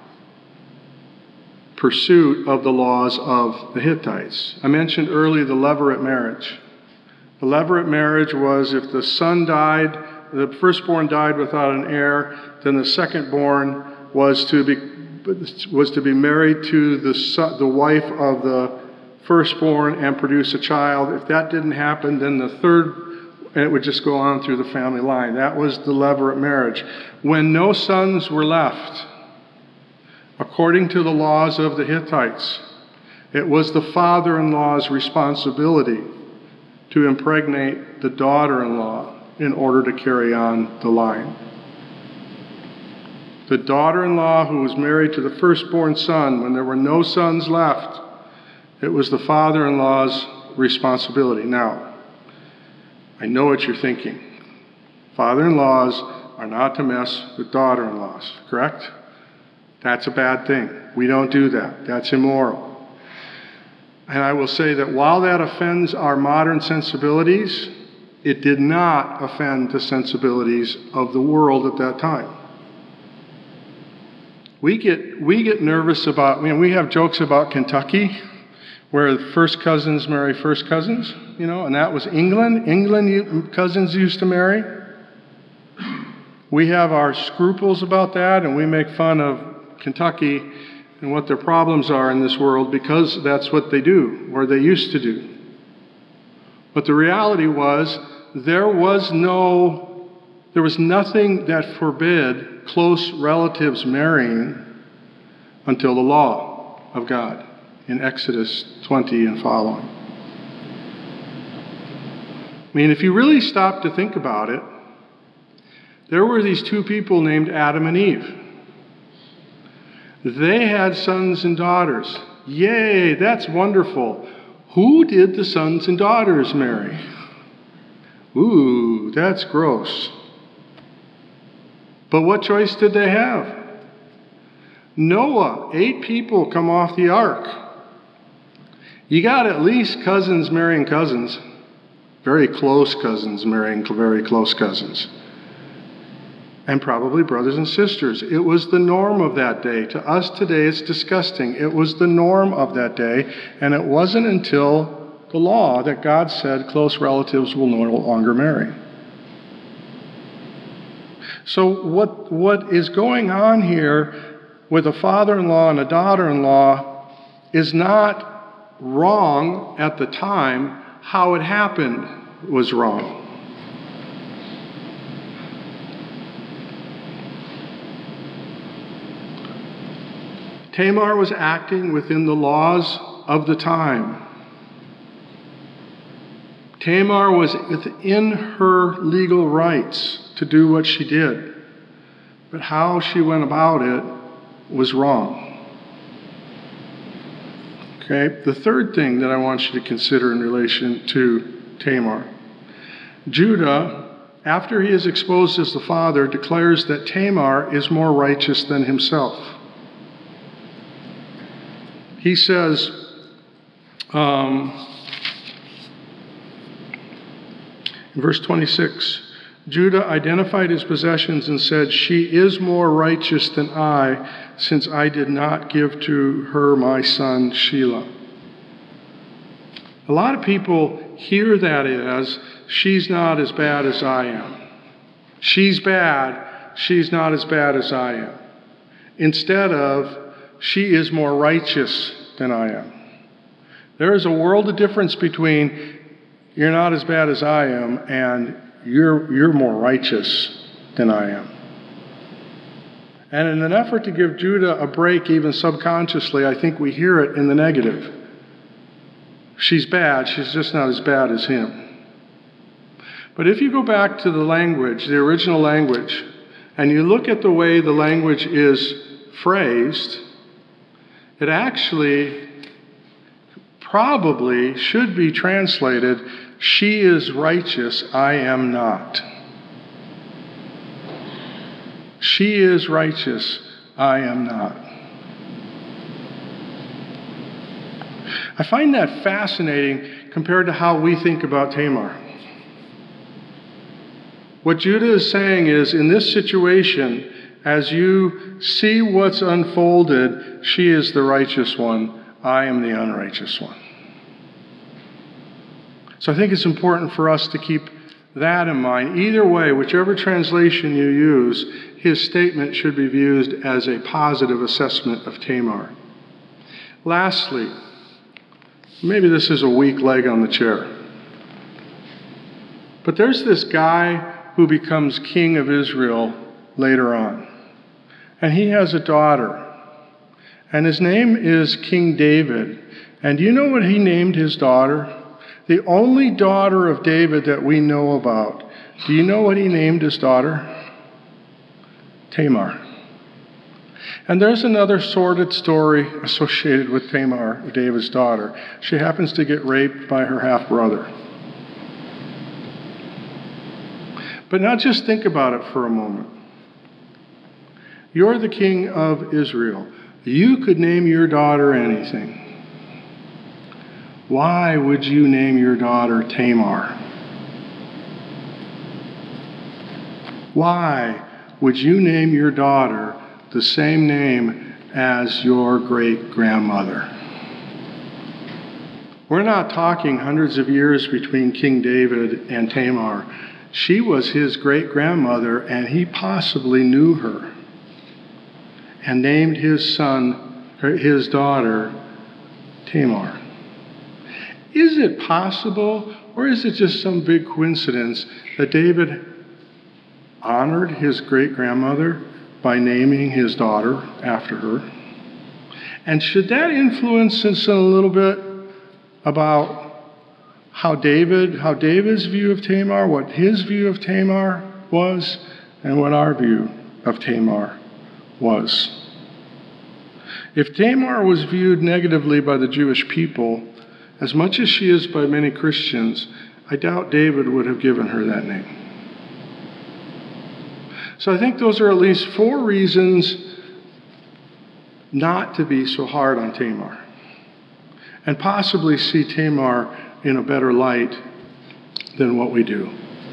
pursuit of the laws of the Hittites. I mentioned earlier the levirate marriage. The levirate marriage was if the son died, the firstborn died without an heir, then the secondborn was to be married to the wife of the firstborn and produce a child. If that didn't happen, then the third, and it would just go on through the family line. That was the levirate marriage. When no sons were left, according to the laws of the Hittites, it was the father-in-law's responsibility to impregnate the daughter-in-law in order to carry on the line. The daughter-in-law who was married to the firstborn son, when there were no sons left, it was the father-in-law's responsibility. Now, I know what you're thinking. Father-in-laws are not to mess with daughter-in-laws, correct? That's a bad thing. We don't do that. That's immoral. And I will say that while that offends our modern sensibilities, it did not offend the sensibilities of the world at that time. We get nervous about, we have jokes about Kentucky, where first cousins marry first cousins, and that was England. Cousins used to marry. We have our scruples about that, and we make fun of Kentucky and what their problems are in this world because that's what they do, or they used to do. But the reality was, there was nothing that forbid close relatives marrying until the law of God in Exodus 20 and following. If you really stop to think about it, there were these two people named Adam and Eve. They had sons and daughters. Yay, that's wonderful. Who did the sons and daughters marry? Ooh, that's gross. But what choice did they have? Noah, 8 people come off the ark. You got at least cousins marrying cousins. Very close cousins marrying very close cousins. And probably brothers and sisters. It was the norm of that day. To us today, it's disgusting. It was the norm of that day, and it wasn't until the law that God said close relatives will no longer marry. So what is going on here with a father-in-law and a daughter-in-law is not wrong at the time. How it happened was wrong. Tamar was acting within the laws of the time. Tamar was within her legal rights to do what she did. But how she went about it was wrong. Okay, the third thing that I want you to consider in relation to Tamar. Judah, after he is exposed as the father, declares that Tamar is more righteous than himself. He says, in verse 26, Judah identified his possessions and said, "She is more righteous than I, since I did not give to her my son Shelah." A lot of people hear that as, she's not as bad as I am. She's bad, she's not as bad as I am. Instead of, she is more righteous than I am. There is a world of difference between you're not as bad as I am and you're more righteous than I am. And in an effort to give Judah a break, even subconsciously, I think we hear it in the negative. She's bad, she's just not as bad as him. But if you go back to the language, the original language, and you look at the way the language is phrased, it actually probably should be translated, she is righteous, I am not. She is righteous, I am not. I find that fascinating compared to how we think about Tamar. What Judah is saying is, in this situation, as you see what's unfolded, she is the righteous one, I am the unrighteous one. So I think it's important for us to keep that in mind. Either way, whichever translation you use, his statement should be viewed as a positive assessment of Tamar. Lastly, maybe this is a weak leg on the chair, but there's this guy who becomes king of Israel later on. And he has a daughter. And his name is King David. And do you know what he named his daughter? The only daughter of David that we know about. Do you know what he named his daughter? Tamar. And there's another sordid story associated with Tamar, David's daughter. She happens to get raped by her half-brother. But now just think about it for a moment. You're the king of Israel. You could name your daughter anything. Why would you name your daughter Tamar? Why would you name your daughter the same name as your great-grandmother? We're not talking hundreds of years between King David and Tamar. She was his great-grandmother, and he possibly knew her and named his daughter, Tamar. Is it possible, or is it just some big coincidence, that David honored his great-grandmother by naming his daughter after her? And should that influence us a little bit about how David's view of Tamar, what his view of Tamar was, and what our view of Tamar was? If Tamar was viewed negatively by the Jewish people, as much as she is by many Christians, I doubt David would have given her that name. So I think those are at least 4 reasons not to be so hard on Tamar, and possibly see Tamar in a better light than what we do.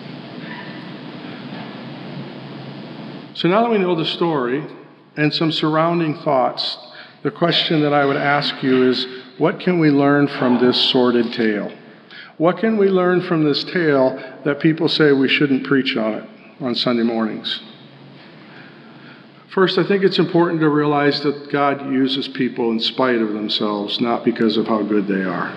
So now that we know the story and some surrounding thoughts, the question that I would ask you is, what can we learn from this sordid tale? What can we learn from this tale that people say we shouldn't preach on it on Sunday mornings? First, I think it's important to realize that God uses people in spite of themselves, not because of how good they are.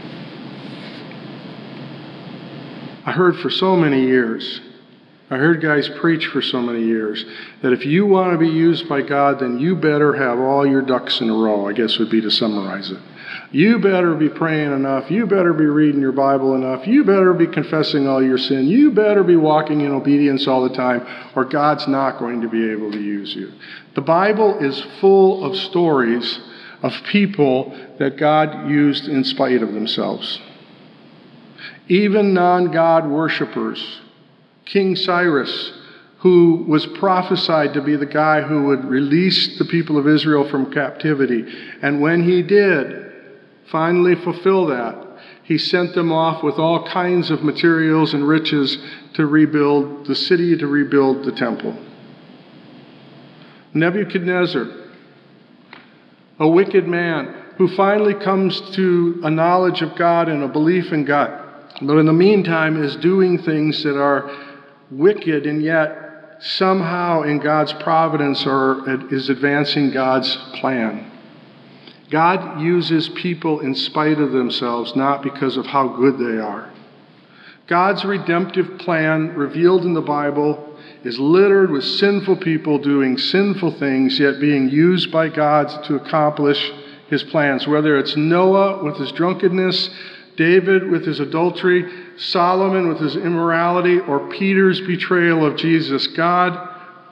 I heard for so many years, I heard guys preach for so many years, that if you want to be used by God, then you better have all your ducks in a row, I guess would be to summarize it. You better be praying enough. You better be reading your Bible enough. You better be confessing all your sin. You better be walking in obedience all the time, or God's not going to be able to use you. The Bible is full of stories of people that God used in spite of themselves. Even non-God worshipers. King Cyrus, who was prophesied to be the guy who would release the people of Israel from captivity. And when he did finally fulfill that, he sent them off with all kinds of materials and riches to rebuild the city, to rebuild the temple. Nebuchadnezzar, a wicked man who finally comes to a knowledge of God and a belief in God, but in the meantime is doing things that are wicked and yet somehow in God's providence or is advancing God's plan. God uses people in spite of themselves, not because of how good they are. God's redemptive plan revealed in the Bible is littered with sinful people doing sinful things, yet being used by God to accomplish his plans. Whether it's Noah with his drunkenness, David with his adultery, Solomon with his immorality, or Peter's betrayal of Jesus, God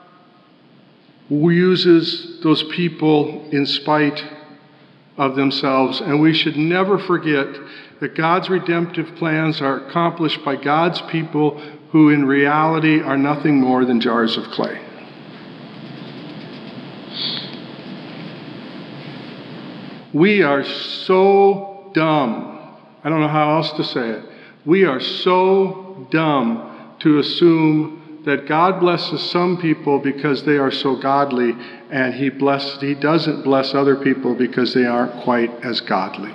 uses those people in spite of themselves. And we should never forget that God's redemptive plans are accomplished by God's people who in reality are nothing more than jars of clay. We are so dumb. I don't know how else to say it. We are so dumb to assume that God blesses some people because they are so godly, and He doesn't bless other people because they aren't quite as godly.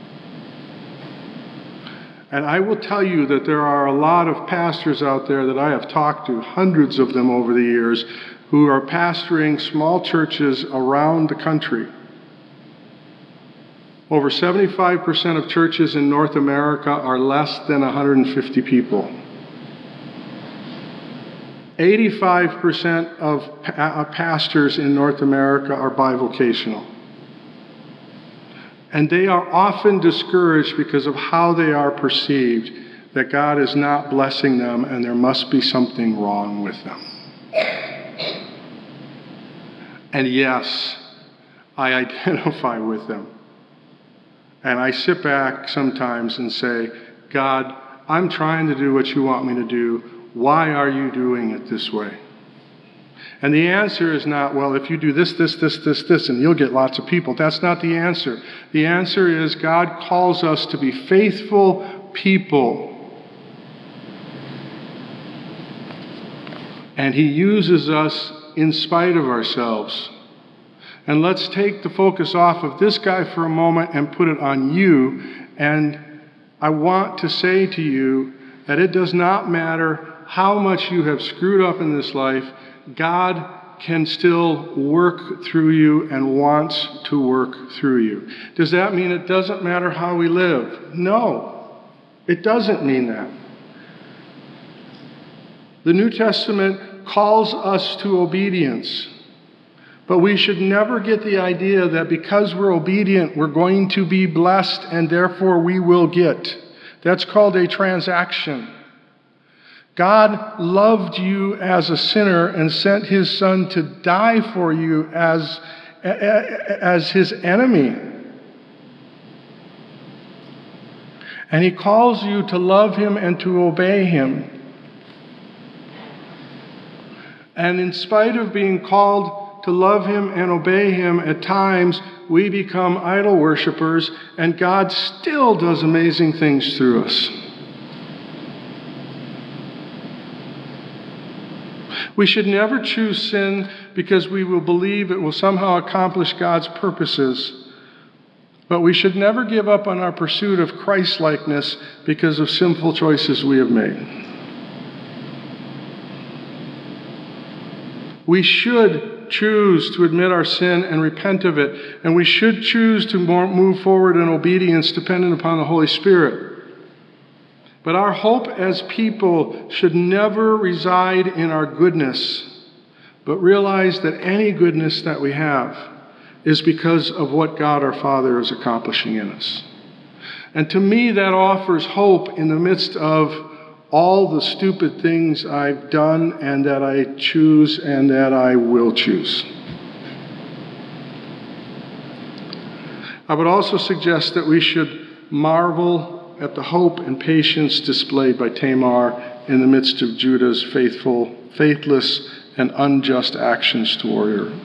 And I will tell you that there are a lot of pastors out there that I have talked to, hundreds of them over the years, who are pastoring small churches around the country. Over 75% of churches in North America are less than 150 people. 85% of pastors in North America are bivocational. And they are often discouraged because of how they are perceived, that God is not blessing them and there must be something wrong with them. And yes, I identify with them. And I sit back sometimes and say, God, I'm trying to do what you want me to do. Why are you doing it this way? And the answer is not, well, if you do this, and you'll get lots of people. That's not the answer. The answer is God calls us to be faithful people. And He uses us in spite of ourselves. And let's take the focus off of this guy for a moment and put it on you. And I want to say to you that it does not matter how much you have screwed up in this life, God can still work through you and wants to work through you. Does that mean it doesn't matter how we live? No, it doesn't mean that. The New Testament calls us to obedience. But we should never get the idea that because we're obedient, we're going to be blessed and therefore we will get. That's called a transaction. God loved you as a sinner and sent His Son to die for you as His enemy. And He calls you to love Him and to obey Him. And in spite of being called to love Him and obey Him, at times we become idol worshipers, and God still does amazing things through us. We should never choose sin because we will believe it will somehow accomplish God's purposes. But we should never give up on our pursuit of Christ-likeness because of sinful choices we have made. We should choose to admit our sin and repent of it, and we should choose to move forward in obedience dependent upon the Holy Spirit. But our hope as people should never reside in our goodness, but realize that any goodness that we have is because of what God our Father is accomplishing in us. And to me, that offers hope in the midst of all the stupid things I've done and that I choose and that I will choose. I would also suggest that we should marvel at the hope and patience displayed by Tamar in the midst of Judah's faithless, and unjust actions toward her.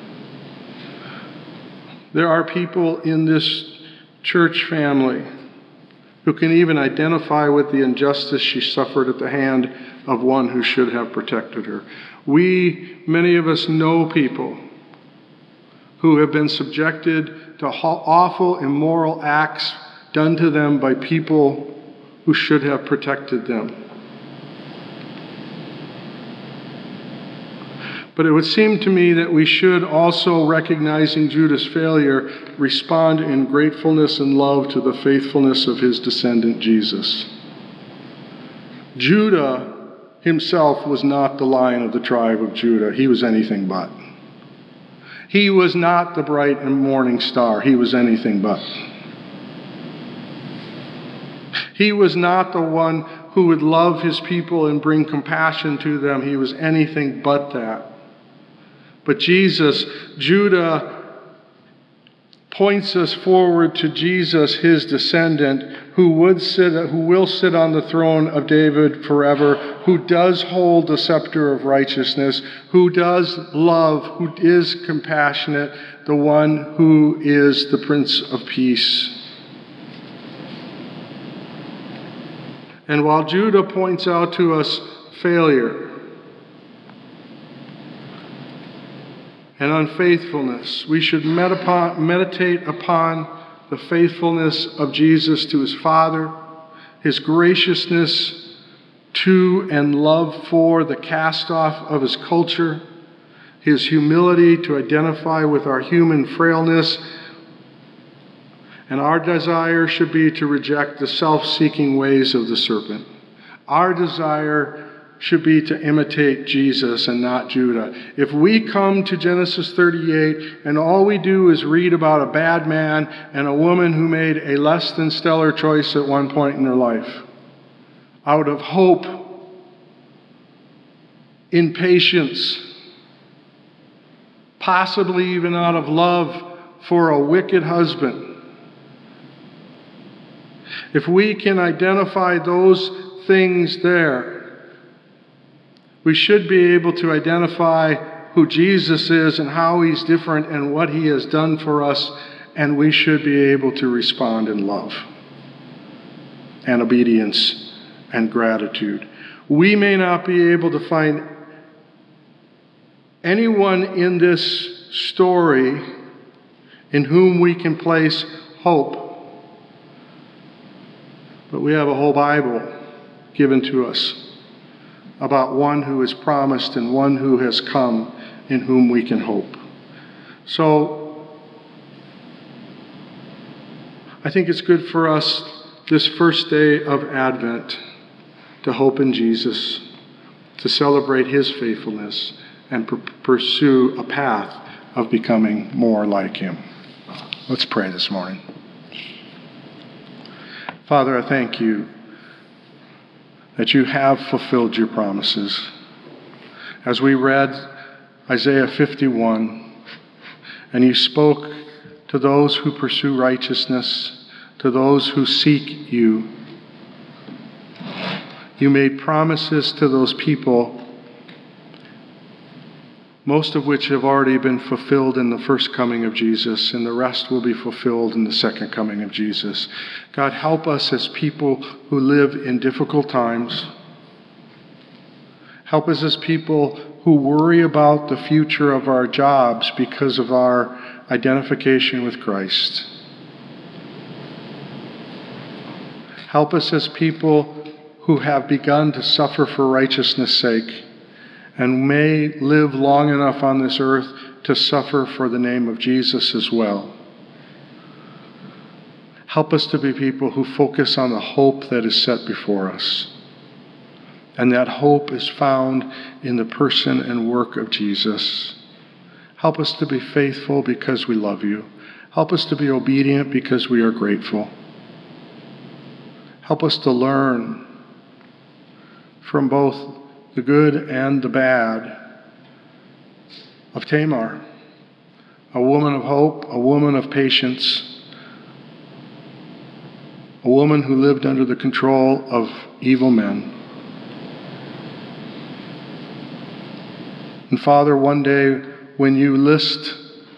There are people in this church family who can even identify with the injustice she suffered at the hand of one who should have protected her. Many of us know people who have been subjected to awful, immoral acts done to them by people who should have protected them. But it would seem to me that we should also, recognizing Judah's failure, respond in gratefulness and love to the faithfulness of his descendant Jesus. Judah himself was not the Lion of the tribe of Judah. He was anything but. He was not the bright and morning star. He was anything but. He was not the one who would love his people and bring compassion to them. He was anything but that. But Jesus, Judah, points us forward to Jesus, his descendant, who will sit on the throne of David forever, who does hold the scepter of righteousness, who does love, who is compassionate, the one who is the Prince of Peace. And while Judah points out to us failure and unfaithfulness, we should meditate upon the faithfulness of Jesus to his Father, his graciousness to and love for the cast-off of his culture, his humility to identify with our human frailness, and our desire should be to reject the self-seeking ways of the serpent. Our desire should be to imitate Jesus and not Judah. If we come to Genesis 38 and all we do is read about a bad man and a woman who made a less than stellar choice at one point in their life, out of hope, impatience, possibly even out of love for a wicked husband, if we can identify those things there, we should be able to identify who Jesus is and how he's different and what he has done for us, and we should be able to respond in love and obedience and gratitude. We may not be able to find anyone in this story in whom we can place hope, but we have a whole Bible given to us about one who is promised and one who has come in whom we can hope. So I think it's good for us this first day of Advent to hope in Jesus, to celebrate his faithfulness, and pursue a path of becoming more like him. Let's pray this morning. Father, I thank you that you have fulfilled your promises. As we read Isaiah 51, and you spoke to those who pursue righteousness, to those who seek you, you made promises to those people, most of which have already been fulfilled in the first coming of Jesus, and the rest will be fulfilled in the second coming of Jesus. God, help us as people who live in difficult times. Help us as people who worry about the future of our jobs because of our identification with Christ. Help us as people who have begun to suffer for righteousness' sake and may live long enough on this earth to suffer for the name of Jesus as well. Help us to be people who focus on the hope that is set before us. And that hope is found in the person and work of Jesus. Help us to be faithful because we love you. Help us to be obedient because we are grateful. Help us to learn from both the good and the bad of Tamar, a woman of hope, a woman of patience, a woman who lived under the control of evil men. And Father, one day when you list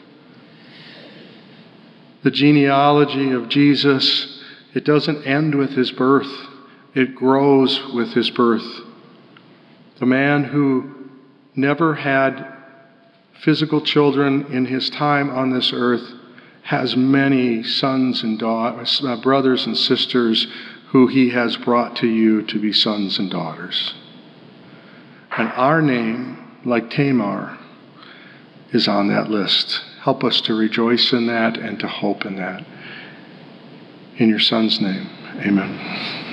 the genealogy of Jesus, it doesn't end with his birth, it grows with his birth. The man who never had physical children in his time on this earth has many sons and daughters, brothers and sisters who he has brought to you to be sons and daughters. And our name, like Tamar, is on that list. Help us to rejoice in that and to hope in that. In your Son's name, amen.